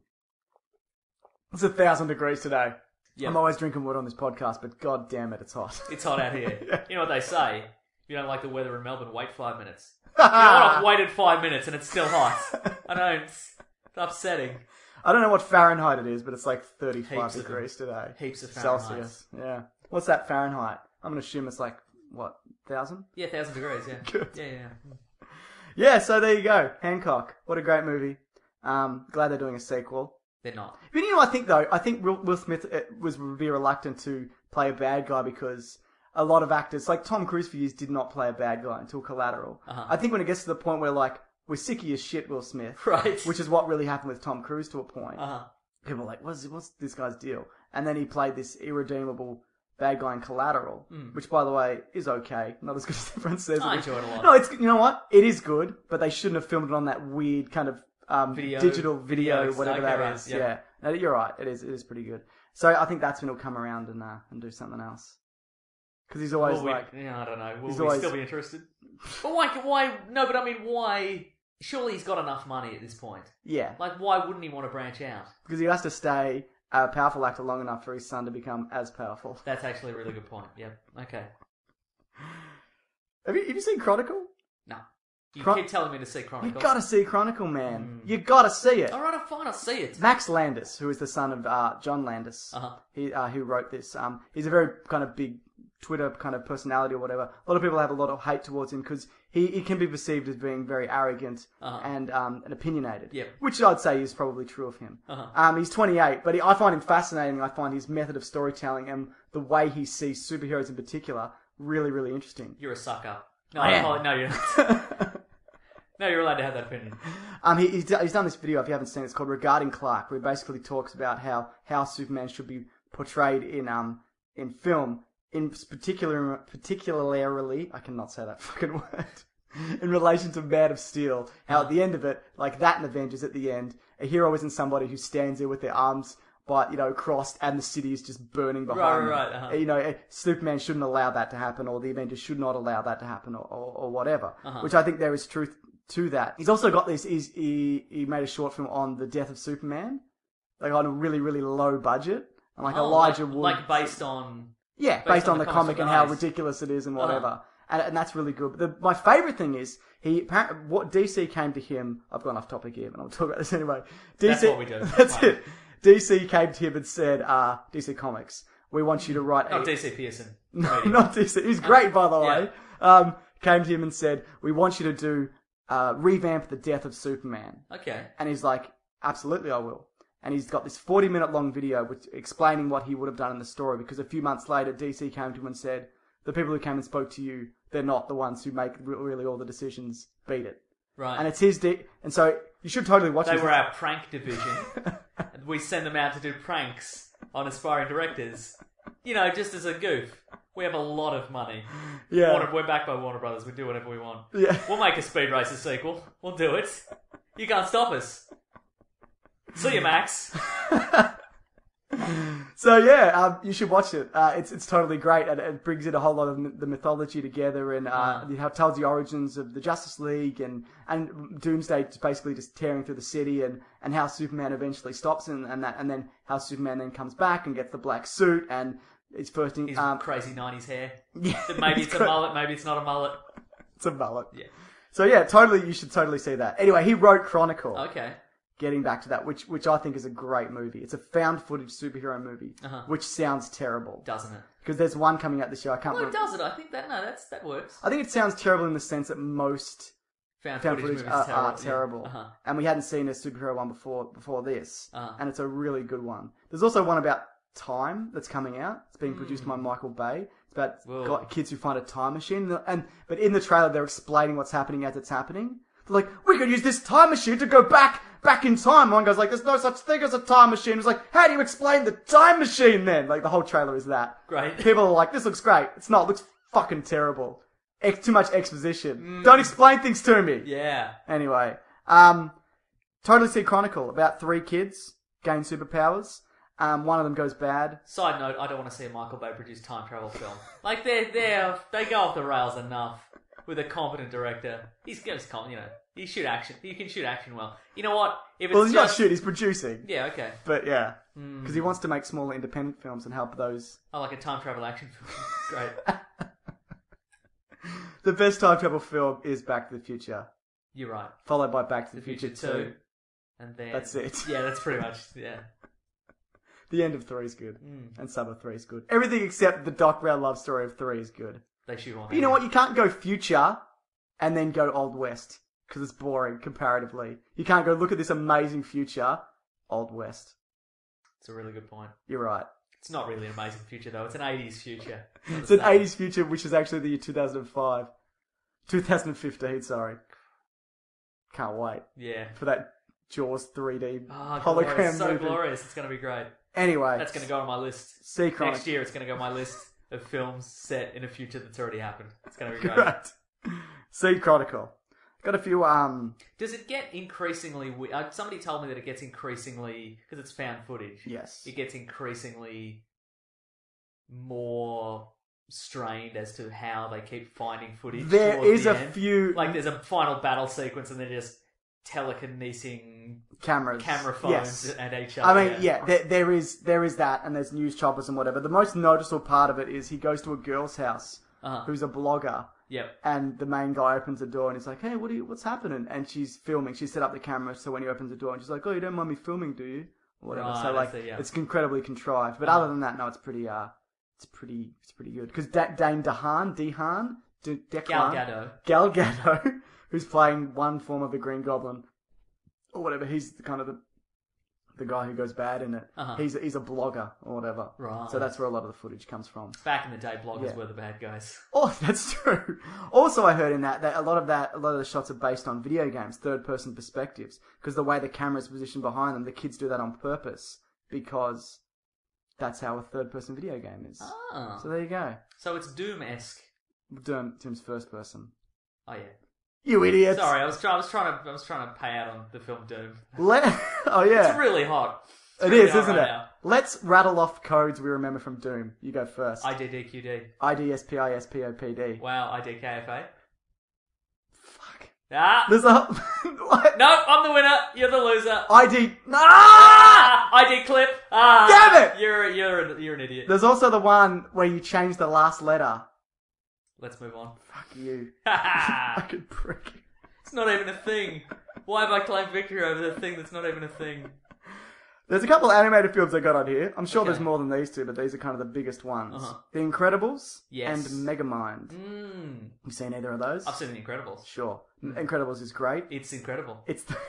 It's a thousand degrees today. Yep. I'm always drinking water on this podcast, but god damn it, it's hot. It's hot out here. You know what they say? If you don't like the weather in Melbourne, wait five minutes. You know what? I've waited five minutes and it's still hot. I know, it's, it's upsetting. I don't know what Fahrenheit it is, but it's like thirty-five Heaps of degrees today. Heaps of Fahrenheit. Celsius. Yeah. What's that Fahrenheit? I'm going to assume it's like, what, thousand? Yeah, one thousand degrees, yeah. Good. Yeah, yeah. Yeah, so there you go. Hancock. What a great movie. Um, glad they're doing a sequel. They're not. But you know, I think though, I think Will, Will Smith uh, was would be reluctant to play a bad guy because a lot of actors, like Tom Cruise for years, did not play a bad guy until Collateral. Uh-huh. I think when it gets to the point where like we're sick of your shit, Will Smith, Right. which is what really happened with Tom Cruise to a point. Uh-huh. People are like, what's what's this guy's deal? And then he played this irredeemable bad guy in Collateral, Mm. which by the way is okay, not as good as everyone says. I it is. enjoyed it a lot. No, it's you know what, it is good, but they shouldn't have filmed it on that weird kind of um, Video- digital video, video, whatever okay, that right, is. yeah. Yeah, no, you're right. It is. It is pretty good. So I think that's when he'll come around and uh, and do something else. Because he's always Will we- like, yeah, I don't know. Will he's we always- still be interested? But why? Why? No, but I mean, why? Surely he's got enough money at this point. yeah, Like, why wouldn't he want to branch out? because he has to stay a powerful actor long enough for his son to become as powerful. That's actually a really good point. Yep. Okay. Have you have you seen Chronicle? No. You Chron- keep telling me to see You Chronicles. gotta see Chronicle, man. You gotta see it. All right, fine. I'll see it. Max Landis, who is the son of uh, John Landis, Uh-huh. he uh, who wrote this. Um, he's a very kind of big Twitter kind of personality or whatever. A lot of people have a lot of hate towards him because he, he can be perceived as being very arrogant Uh-huh. and um, and opinionated. Yep. Which I'd say is probably true of him. Uh-huh. Um, he's twenty-eight, but he, I find him fascinating. I find his method of storytelling and the way he sees superheroes in particular really, really interesting. You're a sucker. No, I am. oh, no, you're not. No, you're allowed to have that opinion. Um, he, he's, he's done this video, if you haven't seen it, it's called Regarding Clark, where he basically talks about how, how Superman should be portrayed in um in film, in particular, particularly, I cannot say that fucking word, in relation to Man of Steel, how at the end of it, like that in Avengers at the end, a hero isn't somebody who stands there with their arms, but, you know, crossed and the city is just burning behind Right, them. right, uh-huh. You know, eh, Superman shouldn't allow that to happen, or the Avengers should not allow that to happen, or, or, or whatever, Uh-huh. which I think there is truth to that. He's also got this, he's, he, he made a short film on the death of Superman, like on a really, really low budget, and like Oh, Elijah like, Wood. like based on... Yeah, based based, on on, the the comics comic from and the how nineties. ridiculous it is and whatever. Uh-huh. And, and that's really good. But the, my favourite thing is, he apparently, what D C came to him, I've gone off topic here, but I'll talk about this anyway. D C, That's what we do. That's Fine. it. D C came to him and said, uh, D C Comics, we want you to write Not a... D C Pearson. No, Maybe. not D C. He's great, by the Yeah. way. Um, came to him and said, we want you to do, uh, revamp the death of Superman. Okay. And he's like, absolutely, I will. And he's got this forty minute long video which, explaining what he would have done in the story, because a few months later, D C came to him and said, the people who came and spoke to you, they're not the ones who make re- really all the decisions. Beat it. Right. And it's his... De- and so you should totally watch They this. were our prank division. And we send them out to do pranks on aspiring directors. You know, just as a goof. We have a lot of money. Yeah. Warner, we're backed by Warner Brothers. We do whatever we want. Yeah. We'll make a Speed Racer sequel. We'll do it. You can't stop us. See you, Max. So yeah, um, you should watch it. Uh, it's it's totally great, and it brings in a whole lot of m- the mythology together, and uh, Uh. it tells the origins of the Justice League, and and Doomsday is basically just tearing through the city, and, and how Superman eventually stops, and, and that, and then how Superman then comes back and gets the black suit, and it's first in, His um, crazy nineties hair. yeah, Maybe it's a great. mullet, maybe it's not a mullet. It's a mullet. Yeah. So yeah, totally, you should totally see that. Anyway, he wrote Chronicle. Okay. Getting back to that, which which I think is a great movie. It's a found footage superhero movie, Uh-huh. which sounds terrible. Doesn't it? Because there's one coming out this year. I can't Well, it remember. does it. I think that, no, that's that works. I think it sounds terrible in the sense that most Found, found footage, footage movies are, are Yeah. terrible, Uh-huh. and we hadn't seen a superhero one before before this, Uh-huh. and it's a really good one. There's also one about Time that's coming out. It's being produced by Michael Bay. It's about Whoa. got kids who find a time machine, and but in the trailer they're explaining what's happening as it's happening. They're like, we could use this time machine to go back back in time. One guy's like, there's no such thing as a time machine. It's like, how do you explain the time machine then? Like the whole trailer is that. Great. People are like, this looks great. It's not. It looks fucking terrible. Ex- too much exposition. Don't explain things to me. Yeah. Anyway, um, Totally Sea Chronicle about three kids gain superpowers. Um, one of them goes bad. Side note, I don't want to see a Michael Bay produced time travel film. Like, they're, they're, they go off the rails enough with a competent director. He's, he's com- you know, he shoot action. He can shoot action well. You know what? If it's Well, he's just... not shit. He's producing. Yeah, okay. But yeah, because he wants to make smaller independent films and help those. I like a time travel action film. Great. The best time travel film is Back to the Future, You're right. followed by Back to the, The Future Future two. two. And then... That's it. Yeah, that's pretty much, yeah. The end of three is good, Mm. and some of three is good. Everything except the Doc Brown love story of three is good. They shoot on But you know what? You can't go future and then go Old West because it's boring comparatively. You can't go look at this amazing future, Old West. It's a really good point. You're right. It's not really an amazing future, though. It's an eighties future. It's an eighties future, which is actually the year two thousand five. twenty fifteen, sorry. Can't wait Yeah. for that Jaws three D Oh, hologram glorious. So movie. glorious. It's going to be great. Anyway. That's going to go on my list. Sea Chronicle. Next year, it's going to go on my list of films set in a future that's already happened. It's going to be great. Great. Sea Chronicle. Got a few, um... Does it get increasingly... we- Uh, somebody told me that it gets increasingly... Because it's found footage. Yes. It gets increasingly more strained as to how they keep finding footage. There towards is the a end. few... Like, there's a final battle sequence and they're just telekinesing cameras. camera phones Yes. at each other. I mean, yeah, there, there is there is that, and there's news choppers and whatever. The most noticeable part of it is he goes to a girl's house Uh-huh. who's a blogger, Yep. and the main guy opens the door and he's like, "Hey, what are you, what's happening?" And she's filming. She set up the camera so when he opens the door, and she's like, "Oh, you don't mind me filming, do you?" Or whatever. Right, so I like, see, yeah. it's incredibly contrived. But Uh-huh. other than that, no, it's pretty uh, it's pretty it's pretty good because da- Dane DeHaan, DeHaan, De- Declan, Gal Gadot. Gal Gadot, who's playing one form of the Green Goblin, or whatever. He's the, kind of the the guy who goes bad in it. Uh-huh. He's he's a blogger or whatever. Right. So that's where a lot of the footage comes from. Back in the day, bloggers Yeah. were the bad guys. Oh, that's true. Also, I heard in that that a lot of that, a lot of the shots are based on video games, third-person perspectives, because the way the camera's positioned behind them, the kids do that on purpose because that's how a third-person video game is. Ah. So there you go. So it's Doom-esque. Doom, Doom's first person. Oh, yeah. You idiot! Sorry, I was, try- I was trying to I was trying to pay out on the film Doom. Let oh yeah, It's really hot. It's it really is, hot isn't right it? now. Let's rattle off codes we remember from Doom. You go first. I D D Q D. I D S P I S P O P D. Wow, I D K F A. Fuck. Ah! There's a what? No, I'm the winner. You're the loser. I D. Ah! Ah! I D clip. Ah! Damn it! You're you're you're an idiot. There's also the one where you change the last letter. Let's move on. Fuck you. it's Fucking prick. not even a thing. Why have I claimed victory over the thing that's not even a thing? There's a couple of animated films I got on here. I'm sure Okay. there's more than these two, but these are kind of the biggest ones. Uh-huh. The Incredibles Yes. and Megamind. Mm. You seen either of those? I've seen The Incredibles. Sure. Incredibles is great. It's incredible. It's the,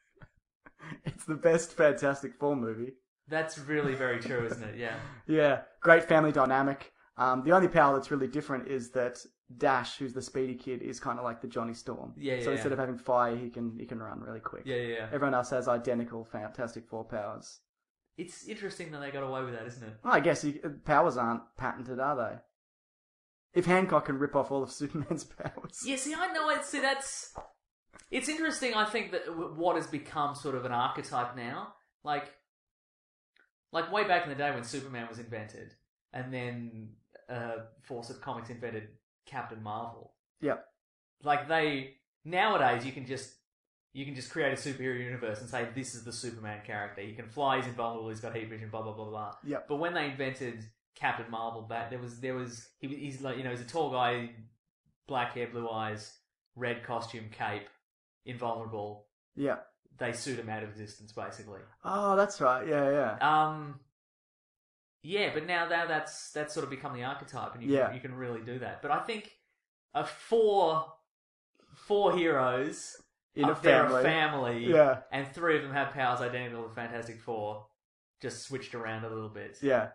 it's the best Fantastic Four movie. That's really very true, isn't it? Yeah. Yeah, great family dynamic. Um, the only power that's really different is that Dash, who's the speedy kid, is kind of like the Johnny Storm. Yeah, yeah, So instead yeah. of having fire, he can he can run really quick. Yeah, yeah, yeah. Everyone else has identical Fantastic Four powers. It's interesting that they got away with that, isn't it? Well, I guess you, powers aren't patented, are they? If Hancock can rip off all of Superman's powers. Yeah, see, I know it. See, that's... It's interesting, I think, that w- what has become sort of an archetype now. Like, like way back in the day when Superman was invented, and then uh, Force of Comics invented Captain Marvel. Yep. Like, they... Nowadays, you can just... You can just create a superhero universe and say, this is the Superman character. He can fly, he's invulnerable, he's got heat vision, blah, blah, blah, blah. Yep. But when they invented Captain Marvel, back there was, there was, he, he's like, you know, he's a tall guy, black hair, blue eyes, red costume, cape, invulnerable. Yeah. They suit him out of existence, basically. Oh, that's right. Yeah, yeah. Um, yeah, but now that that's that's sort of become the archetype, and you Yeah. can, you can really do that. But I think a four four heroes In a up there, family. a family, Yeah. and three of them have powers identical to the Fantastic Four. just switched around a little bit. Yeah.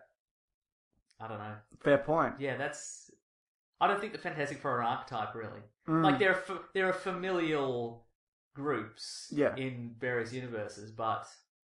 I don't know. Fair point. Yeah, that's. I don't think the Fantastic Four are an archetype really. Mm. Like there are fa- there are familial groups Yeah. in various universes, but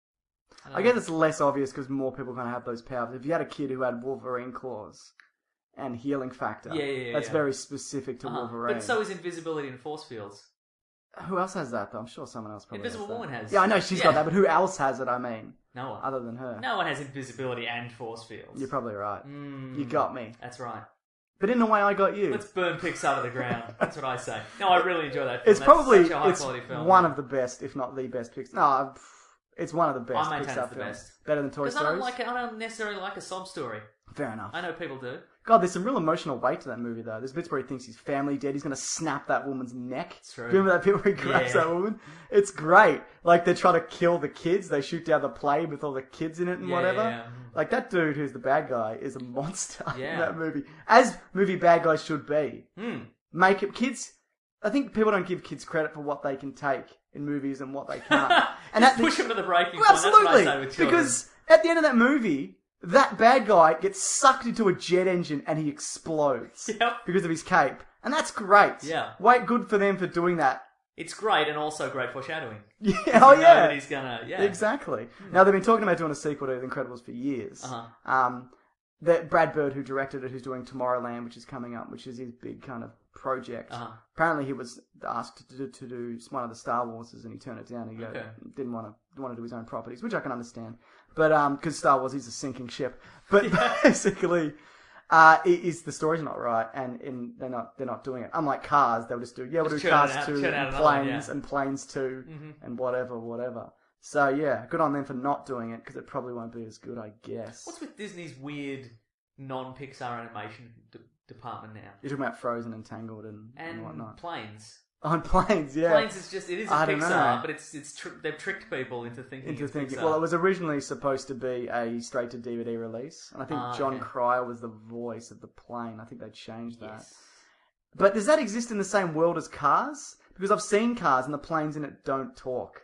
I, don't I know. guess it's less obvious because more people are going to have those powers. If you had a kid who had Wolverine claws and healing factor, Yeah, yeah, yeah, that's yeah. very specific to Uh-huh. Wolverine. But so is invisibility and force fields. Who else has that though? I'm sure someone else probably Invisible has that. Woman has. Yeah, I know she's Yeah. got that, but who else has it? I mean, No one. other than her. No one has invisibility and force fields. You're probably right. Mm, You got me. That's right. But in a way, I got you. Let's burn Pixar to the ground. That's what I say. No, I really enjoy that film. It's That's probably such a high it's quality film. one of the best, if not the best Pixar. No, it's one of the best I maintain Pixar it's the films. best. Better than Toy Because I Story. don't like it. I don't necessarily like a sob story. Fair enough. I know people do. God, there's some real emotional weight to that movie, though. There's bits where he thinks his family dead. He's going to snap that woman's neck. It's true. Remember that bit where he grabs Yeah. that woman? It's great. Like, they're trying to kill the kids. They shoot down the plane with all the kids in it and Yeah, whatever. yeah, yeah. Like, that dude who's the bad guy is a monster in Yeah. that movie. As movie bad guys should be. Hmm. Make it... Kids... I think people don't give kids credit for what they can take in movies and what they can't. And Just at the- push them to the breaking Well, point. That's what I absolutely. say with children. Because at the end of that movie, that bad guy gets sucked into a jet engine and he explodes Yep. because of his cape. And that's great. Yeah. Wait, good for them for doing that. It's great and also great foreshadowing. Yeah, You oh know yeah. that he's gonna, yeah. Exactly. Now, they've been talking about doing a sequel to The Incredibles for years. Uh-huh. Um, that Brad Bird, who directed it, who's doing Tomorrowland, which is coming up, which is his big kind of project. Uh-huh. Apparently, he was asked to do, to do one of the Star Warses, and he turned it down. He go, Okay. didn't want to want to do his own properties, which I can understand. But um, because Star Wars is a sinking ship. But basically, uh, it is the story's not right, and in, they're not they're not doing it. Unlike Cars, they'll just do yeah, we'll Just do churn Cars it out- two, churn out and another one, planes, yeah. and planes two, Mm-hmm. and whatever, whatever. So yeah, good on them for not doing it because it probably won't be as good, I guess. What's with Disney's weird non-Pixar animation d- department now? You're talking about Frozen and Tangled and, and, And whatnot. planes. On planes, yeah. Planes is just, it is a I don't Pixar, know. but it's it's tr- they've tricked people into thinking Into it's thinking, Pixar. well, it was originally supposed to be a straight to D V D release, and I think Ah, John okay. Cryer was the voice of the plane. I think they changed that. Yes. But does that exist in the same world as Cars? Because I've seen Cars and the planes in it don't talk.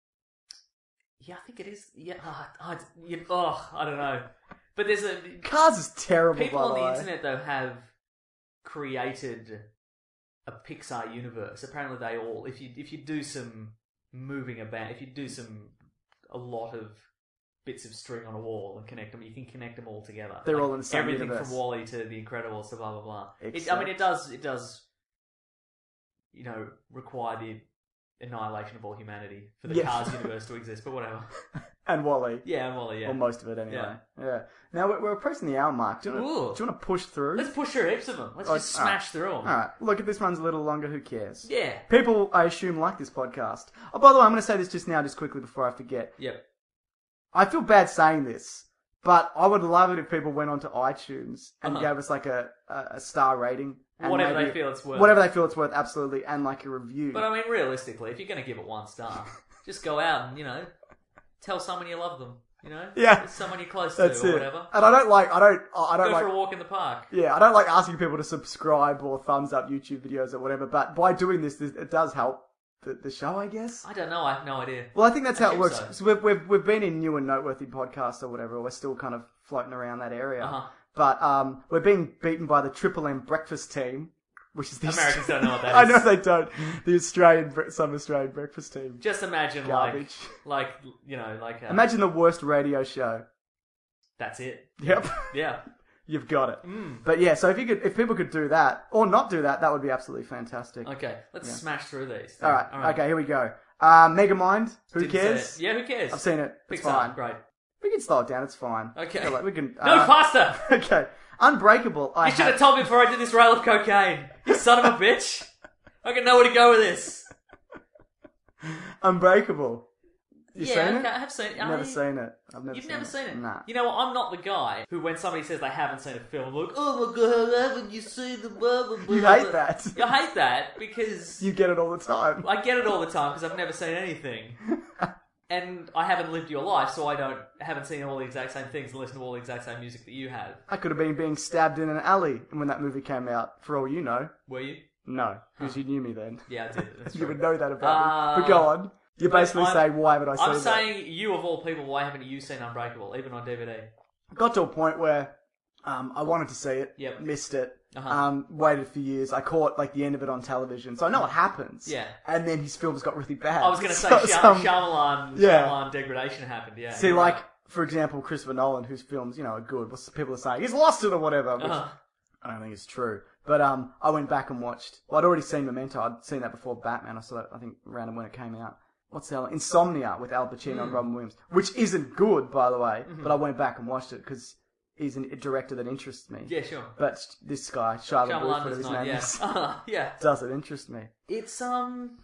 Yeah, I think it is. Yeah, oh, I, you, oh, I don't know. But there's a Cars is terrible. people by on the the way. internet though have created a Pixar universe. Apparently, they all if you if you do some moving about, if you do some a lot of bits of string on a wall and connect them, you can connect them all together. They're all in the same everything universe. from Wall-E to The Incredibles to blah blah blah. It, I mean, Except- it does it does you know require the annihilation of all humanity for the Yeah. Cars universe to exist, but whatever. And Wally. Yeah, and Wall-E, yeah. Or most of it, anyway. Yeah. Yeah. Now, we're, we're approaching the hour mark. Do you Ooh. want to push through? Let's push through heaps of them. Let's Oh, just alright. smash through them. Alright, look, if this runs a little longer, who cares? Yeah. People, I assume, like this podcast. Oh, by the way, I'm going to say this just now, just quickly before I forget. Yep. I feel bad saying this, but I would love it if people went onto iTunes and Uh-huh. gave us like a, a, a star rating. and Whatever maybe- they feel it's worth. Whatever they feel it's worth, absolutely, and like a review. But I mean, realistically, if you're going to give it one star, just go out and, you know, tell someone you love them. You know? Yeah. It's someone you're close That's to or it. whatever. And I don't like, I don't, I don't Go like, for a walk in the park. yeah, I don't like asking people to subscribe or thumbs up YouTube videos or whatever, but by doing this, this it does help the, the show, I guess. I don't know. I have no idea. Well, I think that's I how it assume works. so. So we've, we've, we've been in new and noteworthy podcasts or whatever, we're still kind of floating around that area. Uh-huh. But um, we're being beaten by the Triple M Breakfast Team, which is the Americans don't know what that I is. know they don't. The Australian, bre- some Australian breakfast team. Just imagine, Garbage. like, like, you know, like... Uh, Imagine the worst radio show. That's it. Yep. Yeah. You've got it. Mm. But yeah, so if you could, if people could do that or not do that, that would be absolutely fantastic. Okay, let's Yeah. smash through these. All right. Okay, here we go. Uh, Megamind. Who Didn't say cares? it. Yeah, who cares? I've seen it. It's Pixar, fine. great. We can slow it down. It's fine. Okay. I feel like we can. No, uh, faster! Okay. Unbreakable. I You should have- have told me before I did this rail of cocaine. You son of a bitch. I got nowhere to go with this. Unbreakable. You yeah, seen okay, it? I have seen it. I've never I- seen it. I've never You've seen never it. seen it? Nah. You know what? I'm not the guy who, when somebody says they haven't seen a film, like, oh my god, haven't you seen the blah, blah, blah, You blah." hate that. I hate that because You get it all the time. I get it all the time because I've never seen anything. And I haven't lived your life, so I don't haven't seen all the exact same things and listened to all the exact same music that you have. I could have been being stabbed in an alley when that movie came out, for all you know. Were you? No, because Huh. you knew me then. Yeah, I did. That's You true. would know that about Uh, me. But go on. You're basically I'm- saying, why haven't I seen I'm that? saying, you of all people, why haven't you seen Unbreakable, even on D V D? Got to a point where um, I wanted to see it, Yep. missed it, Uh-huh. um, waited for years. I caught like the end of it on television, so I know what happens. Yeah. And then his films got really bad. I was going to say So- Shy- some- Shyamalan, Yeah. Shyamalan degradation happened, yeah. See, you're like, right. for example, Christopher Nolan, whose films, you know, are good. What's people are saying? He's lost it or whatever. Which Uh-huh. I don't think it's true. But um, I went back and watched. Well, I'd already seen Memento. I'd seen that before Batman. I saw that, I think, around when it came out. What's the other? Insomnia with Al Pacino Mm. and Robin Williams, which isn't good, by the way. Mm-hmm. But I went back and watched it because he's an, a director that interests me. Yeah, sure. But this guy, Shia LaBeouf, Shyamalan whatever does his not, name yeah. is, Uh, yeah. doesn't interest me. It's, um...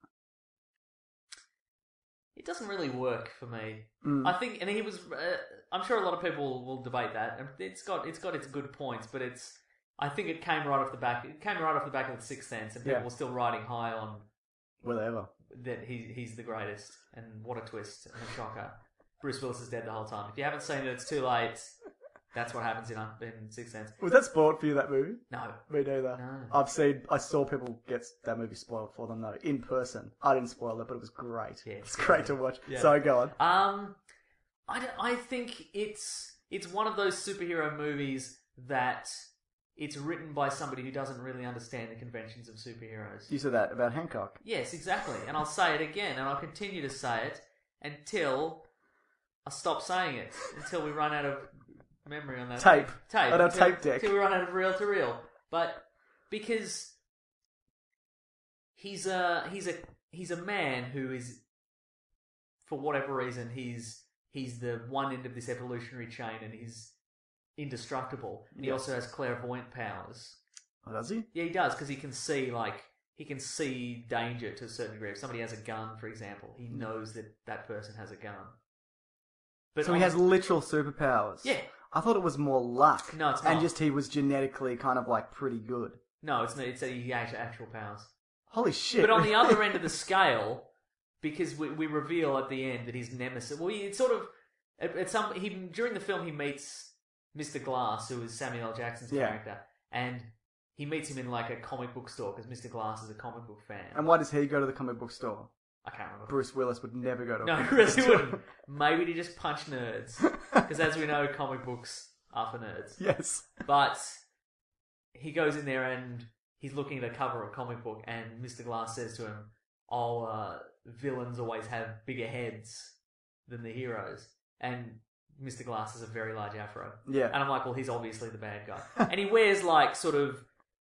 It doesn't really work for me. Mm. I think, and he was... Uh, I'm sure a lot of people will debate that. And It's got it's got its good points, but it's... I think it came right off the back. It came right off the back of The Sixth Sense, and people Yeah. were still riding high on Whatever. that he he's the greatest. And what a twist and a shocker! Bruce Willis is dead the whole time. If you haven't seen it, it's too late. That's what happens in in Sixth Sense. Was that spoiled for you, that movie? No, Me neither. No. I've seen, I saw people get that movie spoiled for them though, in person. I didn't spoil it, but it was great. Yeah, it's great to watch. yeah. So go on. Um, I, don't- I think it's it's one of those superhero movies that it's written by somebody who doesn't really understand the conventions of superheroes. You said that about Hancock. Yes, exactly. And I'll say it again, and I'll continue to say it until I stop saying it, until we run out of memory on that Tape. Tape. On our Until- tape deck. Until we run out of reel to reel. But because he's a he's a he's a man who is, for whatever reason, he's he's the one end of this evolutionary chain, and he's indestructible. And he Yes. also has clairvoyant powers. Oh, does he? Yeah, he does, because he can see, like, he can see danger to a certain degree. If somebody has a gun, for example, he knows that that person has a gun. But So he on- has literal superpowers. Yeah. I thought it was more luck. No, it's And not. just he was genetically kind of like pretty good. No, it's not, it's that he has actual powers. Holy shit. But on the other end of the scale, because we, we reveal at the end that his nemesis... Well, it's sort of... At, at some he During the film, he meets Mister Glass, who is Samuel L. Jackson's Yeah. character, and he meets him in, like, a comic book store, because Mister Glass is a comic book fan. And why does he go to the comic book store? I can't remember. Bruce Willis would never go to a No, comic he book really store. wouldn't. Maybe to just punch nerds. Because as we know, comic books are for nerds. Yes. But he goes in there and he's looking at a cover of a comic book, and Mister Glass says to him, oh, uh, villains always have bigger heads than the heroes. And Mister Glass has a very large afro. Yeah. And I'm like, well, he's obviously the bad guy. And he wears, like, sort of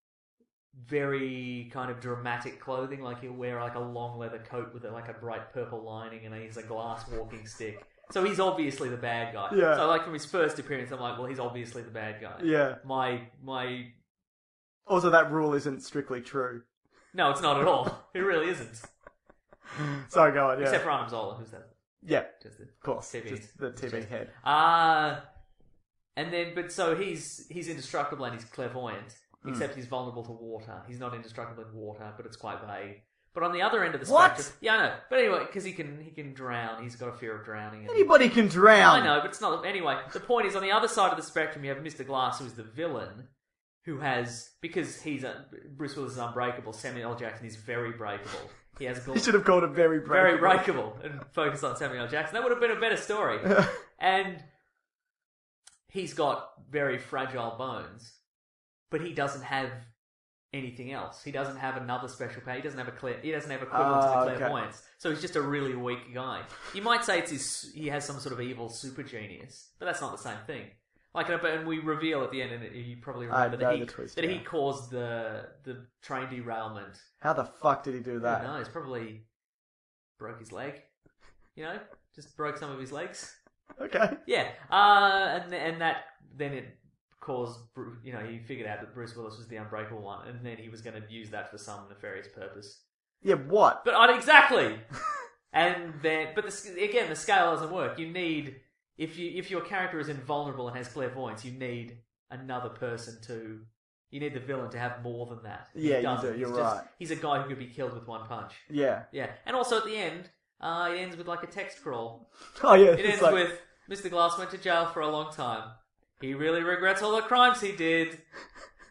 very kind of dramatic clothing. Like, he'll wear, like, a long leather coat with, like, a bright purple lining, and he's a glass walking stick. So he's obviously the bad guy. Yeah. So, like, from his first appearance, I'm like, well, he's obviously the bad guy. Yeah. My, my... Also, that rule isn't strictly true. No, it's not at all. It really isn't. Sorry, go on, yeah. Except for Arnim Zola, who's that? Yeah, Just the, of course. T V. Just the T V Just- head. Uh, and then, but so he's he's indestructible and he's clairvoyant, Hmm. except he's vulnerable to water. He's not indestructible in water, but it's quite vague. But on the other end of the What? spectrum, yeah, I know. But anyway, because he can he can drown. He's got a fear of drowning. And, Anybody can drown. I know, but it's not. Anyway, the point is, on the other side of the spectrum, you have Mister Glass, who's the villain, who has, because he's a, Bruce Willis is unbreakable. Samuel L. Jackson is very breakable. He has You should have called it very breakable. very breakable and focused on Samuel L. Jackson. That would have been a better story. And he's got very fragile bones, but he doesn't have anything else. He doesn't have another special power. He doesn't have a clear. He doesn't have equivalent Ah, to the okay. clairvoyance. So he's just a really weak guy. You might say it's his. He has some sort of evil super genius, but that's not the same thing. Like, and we reveal at the end, and you probably I remember know that he the twist, that he yeah. caused the the train derailment. How the fuck did he do I that? don't know. He's probably broke his leg. You know, just broke some of his legs. Okay. Yeah, uh, and and that then it caused, Bru- you know, he figured out that Bruce Willis was the unbreakable one, and then he was going to use that for some nefarious purpose. Yeah, what? But I, exactly. And then, but the, again, the scale doesn't work. You need if you if your character is invulnerable and has clairvoyance, you need another person to. You need the villain to have more than that. He Yeah, you doesn't. do, you're He's just- right. He's a guy who could be killed with one punch. Yeah. Yeah, and also at the end, uh, it ends with like a text crawl. Oh, yeah. It it's ends like, with Mister Glass went to jail for a long time. He really regrets all the crimes he did.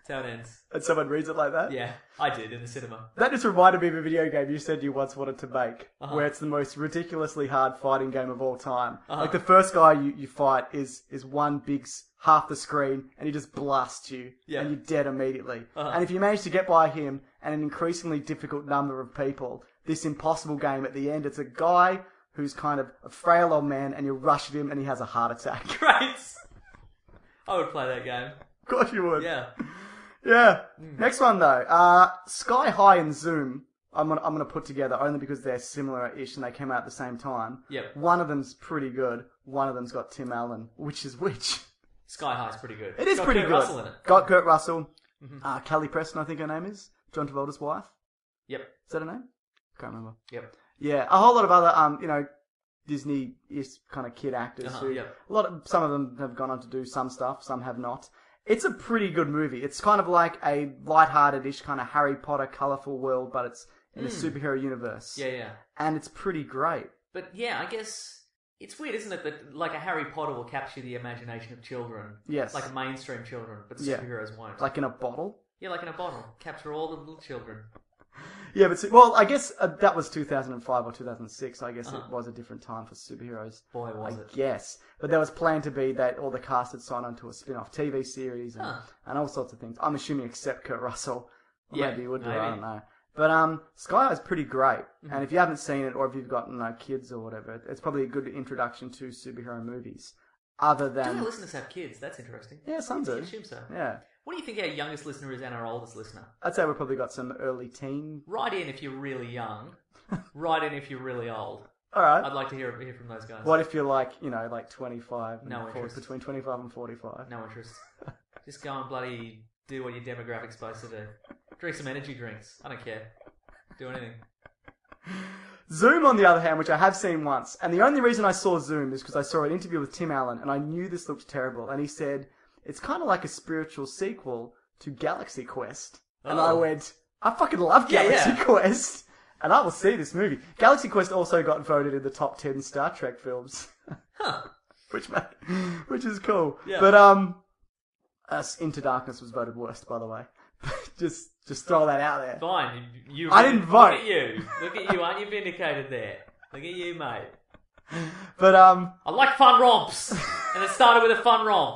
That's how it ends. And someone reads it like that? Yeah, I did in the cinema. That just reminded me of a video game you said you once wanted to make, Uh-huh. where it's the most ridiculously hard fighting game of all time. Uh-huh. Like the first guy you, you fight is is one big s- half the screen, and he just blasts you, Yeah. and you're dead immediately. Uh-huh. And if you manage to get by him and an increasingly difficult number of people, this impossible game at the end, it's a guy who's kind of a frail old man, and you rush at him, and he has a heart attack. Great. I would play that game. Of course you would. Yeah. Yeah. Next one though, uh, Sky High and Zoom. I'm gonna I'm gonna put together only because they're similar-ish and they came out at the same time. Yep. One of them's pretty good. One of them's got Tim Allen, which is which. Sky High's pretty good. It is Got pretty Kurt good. Russell in it. Got Kurt Russell, uh, Kelly Preston, I think her name is John Travolta's wife. Yep. Is that her name? Can't remember. Yep. Yeah, a whole lot of other um, you know, Disney-ish kind of kid actors Uh-huh, who yep. a lot of some of them have gone on to do some stuff, some have not. It's a pretty good movie. It's kind of like a light-hearted-ish kind of Harry Potter colourful world, but it's in a superhero universe. Yeah, yeah. And it's pretty great. But yeah, I guess it's weird, isn't it, that like a Harry Potter will capture the imagination of children. Yes. Like mainstream children, but the Yeah. superheroes won't. Like in a bottle. Yeah, like in a bottle. Capture all the little children. Yeah, but, well, I guess uh, that was two thousand five or two thousand six. I guess Uh-huh. it was a different time for superheroes. Boy, was I it. guess. But there was planned to be that all the cast had signed on to a spin-off T V series and, Huh. and all sorts of things. I'm assuming except Kurt Russell. Or Yeah, maybe he would do, I maybe. don't know. But um, Sky High is pretty great. Mm-hmm. And if you haven't seen it or if you've got you know, kids or whatever, it's probably a good introduction to superhero movies. Other Do than... our listeners have kids? That's interesting. Yeah, some I do. assume so. Yeah. What do you think our youngest listener is and our oldest listener? I'd say we've probably got some early teen... Write in if you're really young. Write in if you're really old. Alright. I'd like to hear hear from those guys. What if you're like, you know, like twenty-five and No forty, interest. between twenty-five and forty-five? No interest. Just go and bloody do what your demographic's supposed to do. Drink some energy drinks. I don't care. Do anything. Zoom, on the other hand, which I have seen once, and the only reason I saw Zoom is because I saw an interview with Tim Allen, and I knew this looked terrible, and he said, it's kind of like a spiritual sequel to Galaxy Quest. And I Oh. went, I fucking love Yeah, Galaxy yeah. Quest, and I will see this movie. Galaxy Quest also got voted in the top ten Star Trek films. Huh. which ma- which is cool. Yeah. But, um, uh, Into Darkness was voted worst, by the way. just, just throw that out there. Fine. You, you I didn't Look vote. at you. Look at you. Aren't you vindicated there? Look at you, mate. But, um, I like fun romps. And it started with a fun romp.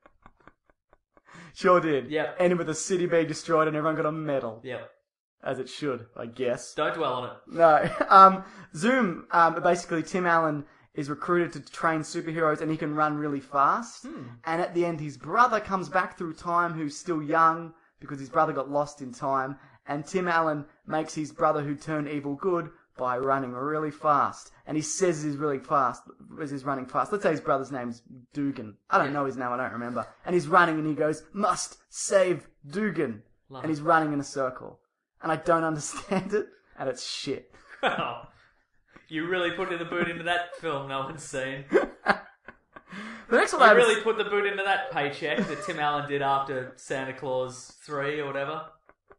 sure did. Yep. Ended with a city being destroyed and everyone got a medal. Yep. As it should, I guess. Don't dwell on it. No. Um, Zoom, um, basically Tim Allen is recruited to train superheroes and he can run really fast. Hmm. And at the end his brother comes back through time who's still young because his brother got lost in time. And Tim Allen makes his brother who turned evil good by running really fast. And he says he's really fast as he's running fast. Let's say his brother's name's Dugan. I don't know his name, I don't remember. And he's running and he goes, must save Dugan. Love and it. he's running in a circle. And I don't understand it, and it's shit. Well, you really put in the boot into that film no one's seen. The next one I You have really is- put the boot into that paycheck that Tim Allen did after Santa Claus three or whatever.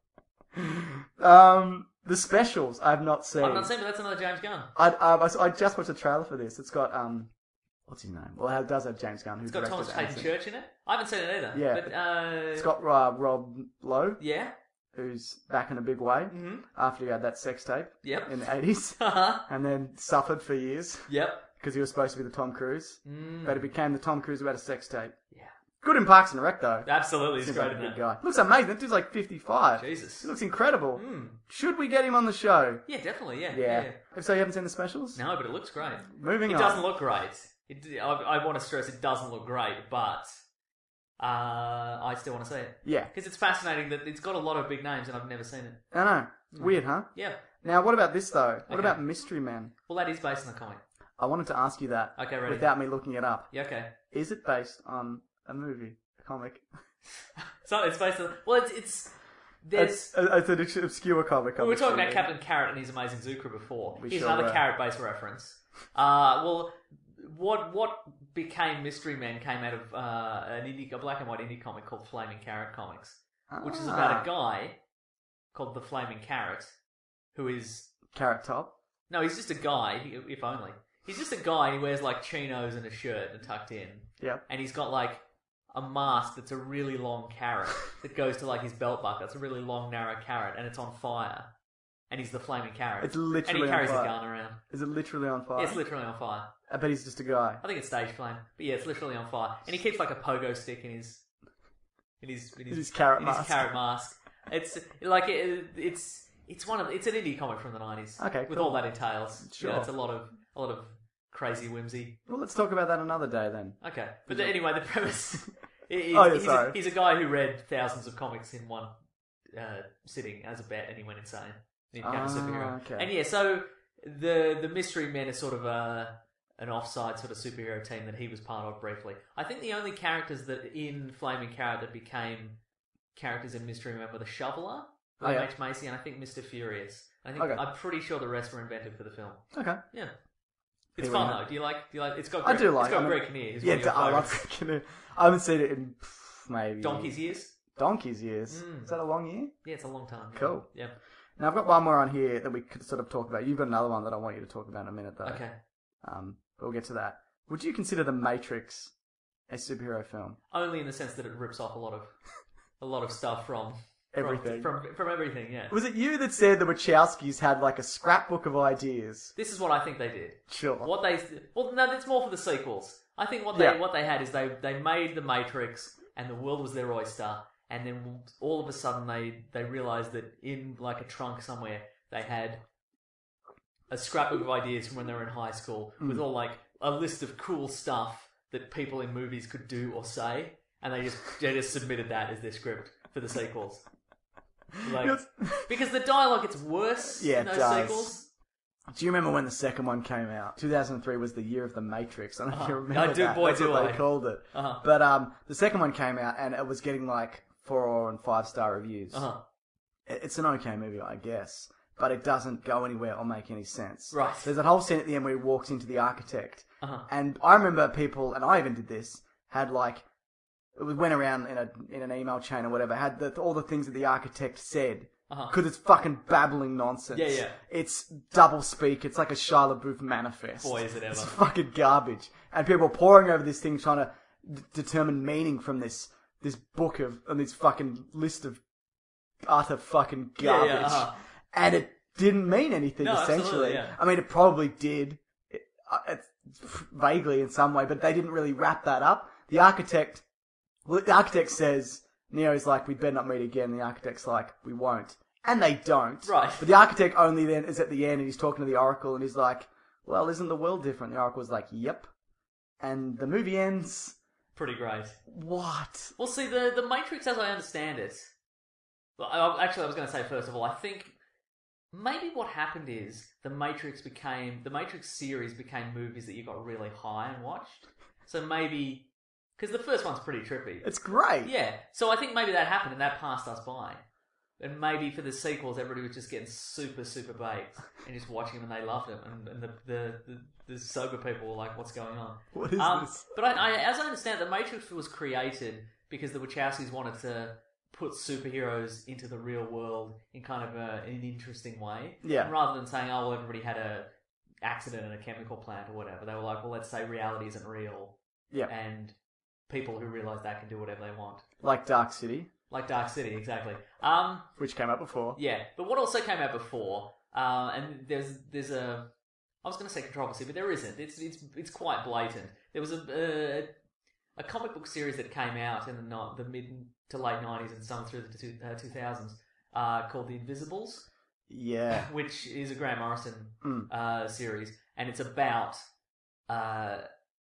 um, the specials I have not seen. I've not seen, but that's another James Gunn. I, um, I, I just watched a trailer for this. It's got, um, what's his name? Well, it does have James Gunn, who's It's got Thomas directed Hayden Anderson. Church in it. I haven't seen it either. Yeah. But, uh... It's got uh, Rob Lowe, Yeah? who's back in a big way Mm-hmm. after he had that sex tape Yep. in the eighties, Uh-huh. and then suffered for years Yep. because he was supposed to be the Tom Cruise, Mm. but he became the Tom Cruise who had a sex tape. Yeah. Good in Parks and Rec, though. Absolutely, he's Seems great like a in big that. guy. Looks amazing. That dude's like fifty-five. Jesus. He looks incredible. Mm. Should we get him on the show? Yeah, definitely, yeah. Yeah. yeah. So you haven't seen the specials? No, but it looks great. Moving It on. doesn't look great. It, I, I want to stress it doesn't look great, but uh, I still want to see it. Yeah. Because it's fascinating that it's got a lot of big names and I've never seen it. I know. It's weird, huh? Yeah. Now, what about this, though? What Okay. about Mystery Men? Well, that is based on the comic. I wanted to ask you that Okay, ready. without me looking it up. Yeah, okay. Is it based on a movie, a comic? So it's based on... Well, it's... it's there's... It's, it's an obs- obscure comic. We were talking about obviously. Captain Carrot and his amazing Zucra before. We Here's sure another were. Carrot-based reference. Uh, well, what what became Mystery Men came out of uh, an indie, a black and white indie comic called Flaming Carrot Comics, which is about Ah. a guy called the Flaming Carrot, who is... Carrot Top. No, he's just a guy, if only. He's just a guy and he wears like chinos and a shirt and tucked in. Yep. And he's got like a mask that's a really long carrot that goes to like his belt buckle. It's a really long, narrow carrot, and it's on fire. And he's the flaming carrot. It's literally And he carries on fire. a gun around. Is it literally on fire? Yeah, it's literally on fire. I bet he's just a guy. I think it's stage flame. But yeah, it's literally on fire. And he keeps like a pogo stick in his... In his, in his, his carrot in mask. His carrot mask. It's like it, it's it's one of it's an indie comic from the nineties. Okay, with cool. all that entails. Sure. Yeah, it's a lot of a lot of crazy whimsy. Well, let's talk about that another day then. Okay, but the, anyway, the premise. is, Oh, yeah, he's, sorry. a, he's a guy who read thousands of comics in one uh, sitting as a bet, and he went insane. And he became a Ah, superhero. okay. And yeah, so the the Mystery Men is sort of a an offside sort of superhero team that he was part of briefly. I think the only characters that in Flaming Carrot that became characters in Mystery Men were the Shoveler, Oh, yeah. H. Macy, and I think Mister Furious. I think Okay. I'm pretty sure the rest were invented for the film. Okay. Yeah, it's Here we fun go. though. Do you like? Do you like? It's got. I Greg, do like It's got I mean- Greg Kinnear. who's Yeah, one of your I love favourites. Kinnear. I haven't seen it in pff, maybe... Donkey's Years. Donkey's years. Mm. Is that a long year? Yeah, it's a long time. Yeah. Cool. Yeah. Now, I've got one more on here that we could sort of talk about. You've got another one that I want you to talk about in a minute, though. Okay. Um, but we'll get to that. Would you consider The Matrix a superhero film? Only in the sense that it rips off a lot of a lot of stuff from Everything. from from, from everything. Yeah. Was it you that said the Wachowskis had like a scrapbook of ideas? This is what I think they did. Sure. What they well, no, that's more for the sequels. I think what they Yeah. what they had is they they made the Matrix, and the world was their oyster, and then all of a sudden they they realized that in like a trunk somewhere they had a scrapbook of ideas from when they were in high school Mm. with all like a list of cool stuff that people in movies could do or say, and they just they just submitted that as their script for the sequels. Like, Yes. because the dialogue gets worse Yeah, in it those does. sequels. Do you remember when the second one came out? two thousand three was the year of the Matrix. I don't know if you Uh-huh. remember I do, that. boy, That's do what I. they called it. Uh-huh. But um, the second one came out and it was getting like four and five star reviews. Uh-huh. It- It's an okay movie, I guess, but it doesn't go anywhere or make any sense. Right. There's that whole scene at the end where he walks into the architect, Uh-huh. and I remember people, and I even did this, had like it was- went around in a in an email chain or whatever, had the, all the things that the architect said. Uh-huh. Because it's fucking babbling nonsense. Yeah, yeah. It's double speak. It's like a Shia LaBeouf manifest. Boy, is it ever. It's fucking garbage. And people are poring over this thing trying to d- determine meaning from this this book of, and this fucking list of utter fucking Yeah, garbage. yeah, uh-huh. And it didn't mean anything, No, essentially. absolutely, yeah. I mean, it probably did. It, uh, it's vaguely in some way, but they didn't really wrap that up. The architect, well, the architect says, Neo's like, we better not meet again. The architect's like, we won't. And they don't. Right. But the architect only then is at the end and he's talking to the Oracle and he's like, well, isn't the world different? The Oracle's like, yep. And the movie ends. Pretty great. What? Well, see, the the Matrix, as I understand it, well, I, actually, I was going to say first of all, I think maybe what happened is the Matrix became the Matrix series became movies that you got really high and watched. So maybe because the first one's pretty trippy. It's great. Yeah. So I think maybe that happened and that passed us by. And maybe for the sequels, everybody was just getting super, super baked and just watching them and they loved them. And, and the, the, the, the sober people were like, what's going on? What is Um, this? But I, I, as I understand, the Matrix was created because the Wachowskis wanted to put superheroes into the real world in kind of a, in an interesting way. Yeah. And rather than saying, oh, well, everybody had a accident in a chemical plant or whatever, they were like, well, let's say reality isn't real. Yeah. And people who realise that can do whatever they want. Like Dark City, Like Dark City, exactly. Um, which came out before. yeah, but what also came out before, uh, and there's there's a, I was going to say controversy, but there isn't. It's it's it's quite blatant. There was a a, a comic book series that came out in the ni- the mid to late nineties and some through the two, uh, two thousands uh, called The Invisibles, Yeah. which is a Grant Morrison Mm. uh, series, and it's about uh,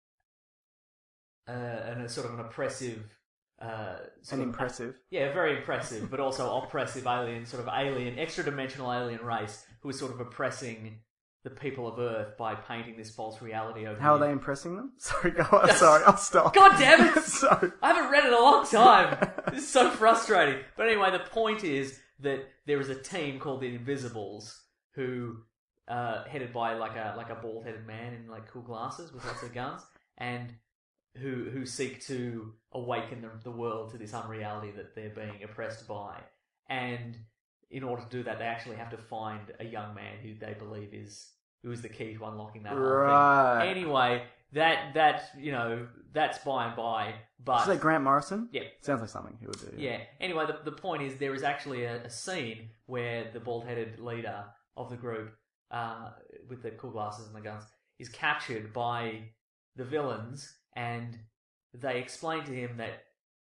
uh, an, a sort of an oppressive. Uh, sort And of- impressive. Yeah, very impressive, but also oppressive alien, sort of alien, extra-dimensional alien race who is sort of oppressing the people of Earth by painting this false reality over How are here. they impressing them? Sorry, go on. Sorry, I'll stop. God damn it! Sorry. I haven't read it in a long time. This is so frustrating. But anyway, the point is that there is a team called the Invisibles who, uh, headed by like a like a bald-headed man in like cool glasses with lots of guns, and who who seek to awaken the, the world to this unreality that they're being oppressed by. And in order to do that, they actually have to find a young man who they believe is who was the key to unlocking that whole Right. thing. Anyway, that that you know that's by and by. But Did you say Grant Morrison? Yeah. Sounds like something he would do. yeah. Anyway, the the point is there is actually a, a scene where the bald-headed leader of the group, uh, with the cool glasses and the guns, is captured by the villains, and they explain to him that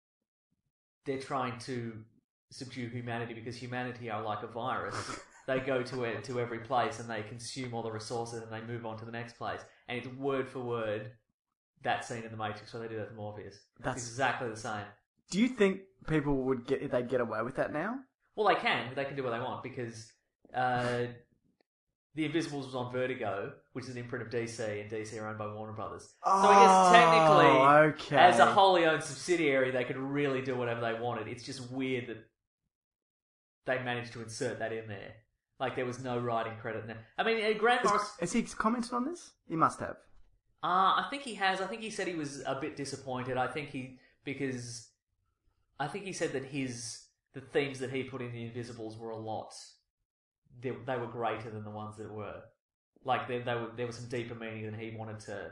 they're trying to subdue humanity because humanity are like a virus. They go to it, to every place and they consume all the resources and they move on to the next place. And it's word for word that scene in The Matrix where they do that to Morpheus. That's- It's exactly the same. Do you think people would get they'd get away with that now? Well, they can. They can do what they want because uh, The Invisibles was on Vertigo, which is an imprint of D C, and D C are owned by Warner Brothers. So I guess technically, Oh, okay. as a wholly owned subsidiary, they could really do whatever they wanted. It's just weird that they managed to insert that in there. Like, there was no writing credit in there. I mean, uh, Grant Has, Morrison... has he commented on this? He must have. Uh, I think he has. I think he said he was a bit disappointed. I think he... Because... I think he said that his... The themes that he put in The Invisibles were a lot... They, they were greater than the ones that were. Like, they, they were, there was some deeper meaning and he wanted to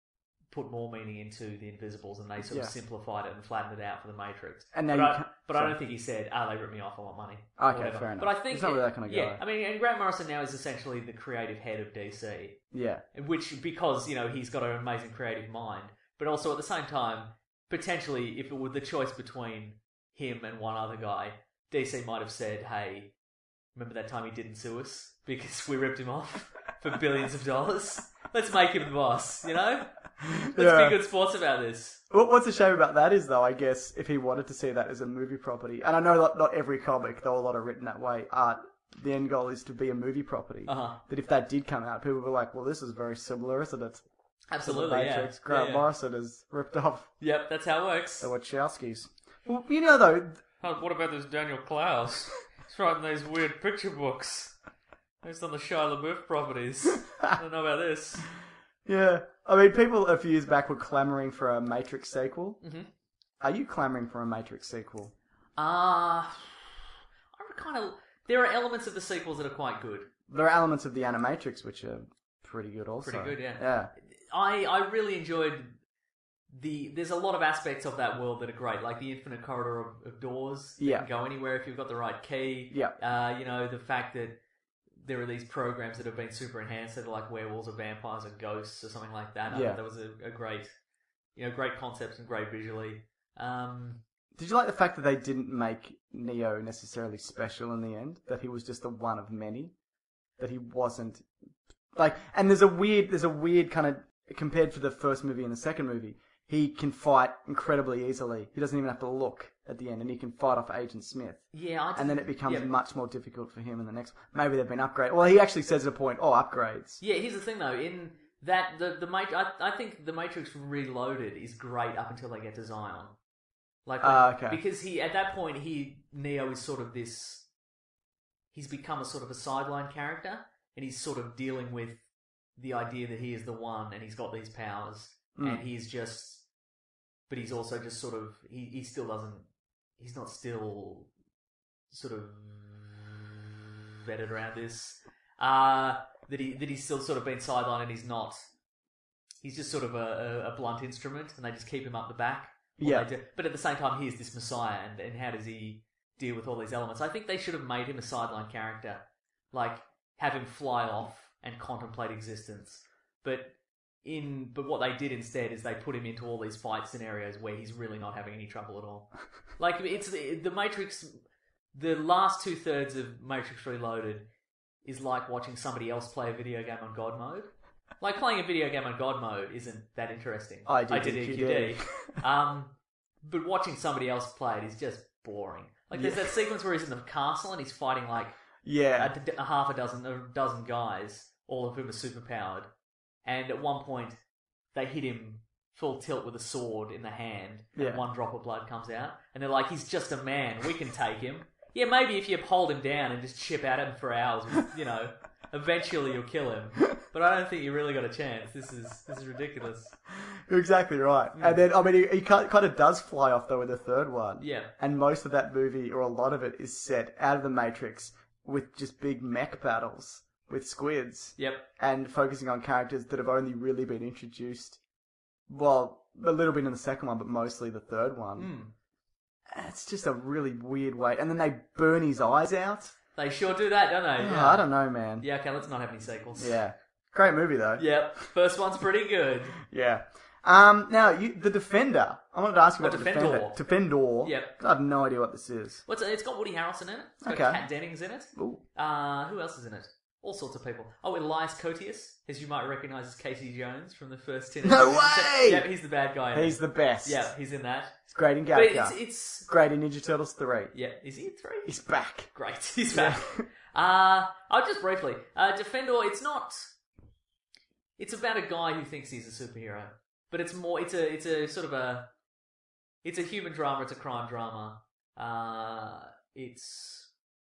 put more meaning into The Invisibles, and they sort Yeah. of simplified it and flattened it out for The Matrix. And now but you I, can't- but I sorry. don't think he said, "Ah, they ripped me off. I want money." or Okay, whatever. fair enough. But I think It's not really that kind of yeah, guy. I mean, and Grant Morrison now is essentially the creative head of D C, Yeah. which because you know he's got an amazing creative mind, but also at the same time, potentially, if it were the choice between him and one other guy, D C might have said, "Hey, remember that time he didn't sue us because we ripped him off for billions of dollars? Let's make him the boss, you know? Let's Yeah. be good sports about this." What- What's a shame about that is, though, I guess, if he wanted to see that as a movie property, and I know not, not every comic, though a lot are written that way, art, the end goal is to be a movie property. Uh-huh. That if that did come out, people were like, well, this is very similar, isn't it? Absolutely, to the yeah. Matrix. Yeah, Grant yeah. Morrison is ripped off Yep, that's how it works. the Wachowskis. Well, you know, though, Oh, what about this Daniel Klaus? He's writing these weird picture books based on the Shia LaBeouf properties. I don't know about this. yeah. I mean, people a few years back were clamouring for a Matrix sequel. Mm-hmm. Are you clamouring for a Matrix sequel? Uh, I would kind of... There are elements of the sequels that are quite good. There are elements of the Animatrix which are pretty good also. Pretty good, yeah. Yeah. I, I really enjoyed the... There's a lot of aspects of that world that are great, like the infinite corridor of, of doors. That Yeah. can go anywhere if you've got the right key. Yeah. Uh, you know, the fact that there are these programs that have been super enhanced that are like werewolves or vampires or ghosts or something like that. I Yeah. thought that was a, a great, you know, great concept and great visually. Um, Did you like the fact that they didn't make Neo necessarily special in the end? That he was just the one of many? That he wasn't... Like, and there's a weird, there's a weird kind of... Compared to the first movie and the second movie, he can fight incredibly easily. He doesn't even have to look at the end, and he can fight off Agent Smith. yeah, I And then it becomes yeah. much more difficult for him in the next... Maybe they've been upgraded. Well, he actually says at a point, oh, upgrades. Yeah, here's the thing though. In that the the Mat- I, I think the Matrix Reloaded is great up until they get to Zion. Like, when- Ah, okay. because he at that point he Neo is sort of this. He's become a sort of a sideline character, and he's sort of dealing with the idea that he is the one, and he's got these powers, Mm. and he's just. But he's also just sort of he he still doesn't. He's not still sort of vetted around this. Uh, that he that he's still sort of been sidelined and he's not. He's just sort of a, a, a blunt instrument, and they just keep him up the back. while Yeah. they do- But at the same time, he is this messiah, and, and how does he deal with all these elements? I think they should have made him a sideline character, like have him fly off and contemplate existence. But in but what they did instead is they put him into all these fight scenarios where he's really not having any trouble at all. Like it's the, the Matrix. The last two thirds of Matrix Reloaded is like watching somebody else play a video game on God mode. Like playing a video game on God mode isn't that interesting. I did I did E E Q Q D. D. um, but watching somebody else play it is just boring. Like there's Yeah. that sequence where he's in the castle and he's fighting like Yeah. a, d- a half a dozen, a dozen guys, all of whom are superpowered. And at one point, they hit him full tilt with a sword in the hand, and Yeah. one drop of blood comes out. And they're like, he's just a man, we can take him. Yeah, maybe if you hold him down and just chip at him for hours, you know, eventually you'll kill him. But I don't think you really got a chance. This is this is ridiculous. You're exactly right. And then, I mean, he, he kind of does fly off, though, in the third one. Yeah. And most of that movie, or a lot of it, is set out of the Matrix with just big mech battles. with squids. Yep. And focusing on characters that have only really been introduced, well, a little bit in the second one, but mostly the third one. Mm. It's just a really weird way. And then they burn his eyes out. They sure do that, don't they? Oh, Yeah. I don't know, man. Yeah, okay, let's not have any sequels. Yeah. Great movie, though. Yep. First one's pretty good. Yeah. Um, now, you, the Defender. I wanted to ask you Oh, about the Defendor. Defender. Defendor. Yep. I have no idea what this is. What's it? It's got Woody Harrelson in it. It's got Okay. Kat Dennings in it. Ooh. Uh, who else is in it? All sorts of people. Oh, Elias Koteas, as you might recognise as Casey Jones from the first ten. No episodes. way! Yeah, he's the bad guy. In He's it. the best. Yeah, he's in that. He's great in But Gattaca. it's, it's Great in Ninja Turtles three. yeah. Is he in three? He's back. Great. He's back. uh, I'll just briefly. Uh, Defendor. It's not. It's about a guy who thinks he's a superhero, but it's more. It's a. It's a sort of a. It's a human drama. It's a crime drama. Uh, it's.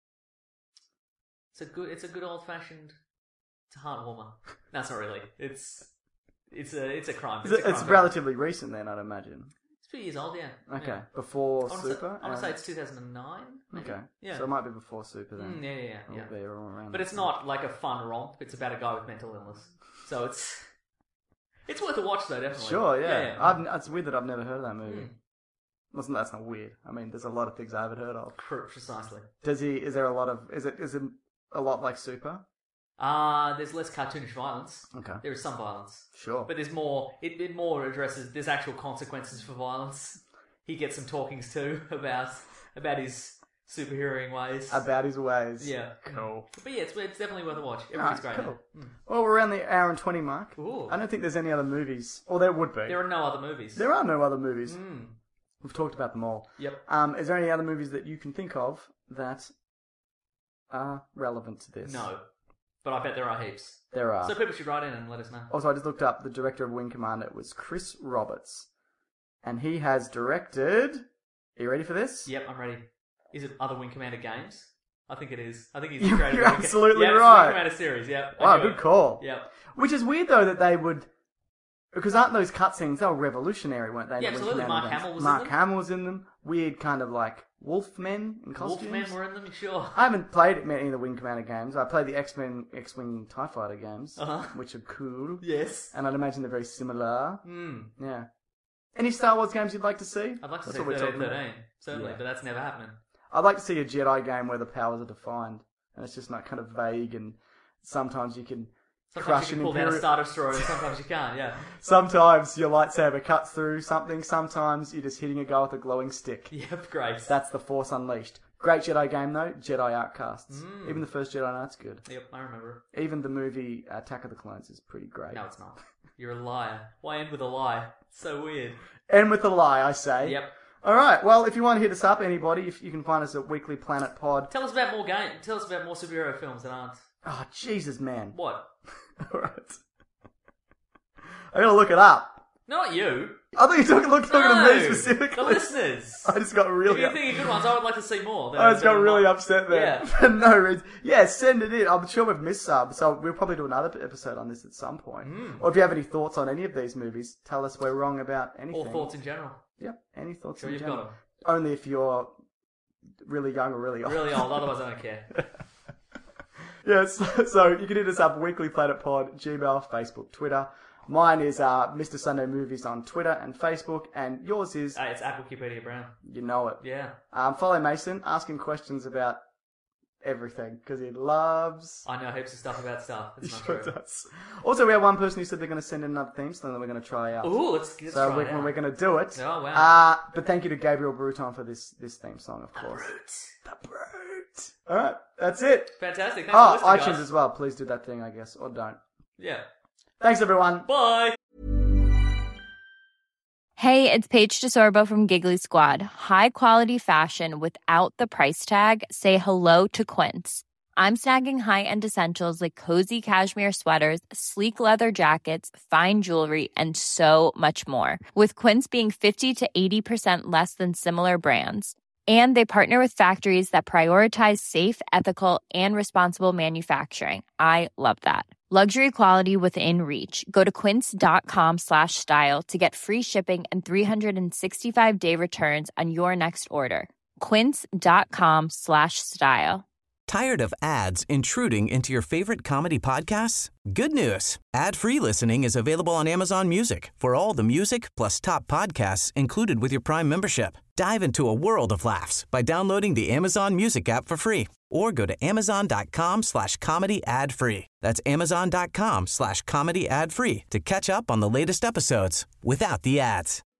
It's a good. It's a good old fashioned. It's a heart warmer. No, it's not really. It's. It's a. It's a crime. It's, It's, a crime it's drama. relatively recent then, I'd imagine. It's a few years old, yeah. Okay. Yeah. Before I wanna Super? Say, I want and- to say it's two thousand nine. Maybe? Okay. Yeah. So it might be before Super then. Mm, yeah, yeah, yeah. It'll yeah. be all around But that it's time. not like a fun romp. It's about a guy with mental illness. So it's it's worth a watch, though, definitely. Sure, yeah. yeah, yeah. I've, it's weird that I've never heard of that movie. Mm. That's not, that's not weird. I mean, there's a lot of things I haven't heard of. Pr- Precisely. Does he? Is there a lot of? Is it? Is it a lot like Super? Uh, there's less cartoonish violence. Okay. There is some violence. Sure. But there's more, it, it more addresses, there's actual consequences for violence. He gets some talkings too about about his superheroing ways. About his ways. Yeah. Cool. But yeah, it's, it's definitely worth a watch. Everything's Alright, great. cool. in it. Mm. Well, we're around the hour and twenty mark. Ooh. I don't think there's any other movies. Or there would be. There are no other movies. There are no other movies. Mm. We've talked about them all. Yep. Um, is there any other movies that you can think of that are relevant to this? No. But I bet there are heaps. There are. So people should write in and let us know. Also, I just looked up the director of Wing Commander. It was Chris Roberts. And he has directed... Are you ready for this? Yep, I'm ready. Is it other Wing Commander games? I think it is. I think he's You're- created you're a Wing- absolutely yeah, it's right. Wing Commander series, yep. Wow, Okay. good call. Yep. Which is weird, though, that they would... Because aren't those cutscenes, they were revolutionary, weren't they? in Yeah, the Wing absolutely. Commander Mark games? Hamill was in Mark them. Hamill was in them. Weird kind of like wolfmen in costumes. Wolfmen were in them, sure. I haven't played many of the Wing Commander games. I played the X-Men, X-Wing TIE Fighter games, Uh-huh. which are cool. Yes. And I'd imagine they're very similar. Hmm. Yeah. Any Star Wars games you'd like to see? I'd like to That's see what we're thirteen talking about. thirteen, certainly, Yeah. but that's never happening. I'd like to see a Jedi game where the powers are defined. And it's just not kind of vague and sometimes you can Sometimes crush you an can pull down a Imperial... Star Destroyer, and sometimes you can't, yeah. Sometimes your lightsaber cuts through something. Sometimes you're just hitting a guy with a glowing stick. Yep, great. That's the Force Unleashed. Great Jedi game, though. Jedi Outcasts. Mm. Even the first Jedi Knight's good. Yep, I remember. Even the movie Attack of the Clones is pretty great. No, it's not. You're a liar. Why end with a lie? It's so weird. And with a lie, I say. Yep. All right. Well, if you want to hit us up, anybody, if you can find us at Weekly Planet Pod. Tell us about more game. Tell us about more superhero films that aren't. Oh, Jesus, man. What? All right. I gotta look it up. Not you. I thought you were talking, look, talking No, to me specifically. the listeners. I just got If really. you think of good ones, I would like to see more. I just got They're really not- upset there. Yeah. For no reason. Yeah, send it in. I'm sure we've missed some, so we'll probably do another episode on this at some point. Mm. Or if you have any thoughts on any of these movies, tell us we're wrong about anything. Or thoughts in general. Yep, any thoughts Sure, in you've general. got 'em. Only if you're really young or really old. Really old, otherwise I don't care. Yes, so you can hit us up, Weekly Planet Pod, Gmail, Facebook, Twitter. Mine is uh, Mister Sunday Movies on Twitter and Facebook, and yours is, Uh, it's at Wikipedia Brown. you know it. Yeah. Um, follow Mason, ask him questions about everything, because he loves... I know heaps of stuff about stuff. He It's not sure true. does. Also, we have one person who said they're going to send in another theme song that we're going to try out. Ooh, let's, let's so try we, it out. we're going to do it. Oh, wow. Uh, but thank you to Gabriel Bruton for this this theme song, of course. Roots. The Brute. All right, that's it. Fantastic. Thanks Oh, for listening, iTunes guys. as well. Please do that thing, I guess, or don't. Yeah. Thanks, everyone. Bye. Hey, it's Paige DeSorbo from Giggly Squad. High quality fashion without the price tag. Say hello to Quince. I'm snagging high-end essentials like cozy cashmere sweaters, sleek leather jackets, fine jewelry, and so much more. With Quince being fifty to eighty percent less than similar brands. And they partner with factories that prioritize safe, ethical, and responsible manufacturing. I love that. Luxury quality within reach. Go to quince.com slash style to get free shipping and three sixty-five day returns on your next order. Quince.com slash style. Tired of ads intruding into your favorite comedy podcasts? Good news. Ad-free listening is available on Amazon Music for all the music plus top podcasts included with your Prime membership. Dive into a world of laughs by downloading the Amazon Music app for free or go to amazon.com slash comedy ad free. That's amazon.com slash comedy ad free to catch up on the latest episodes without the ads.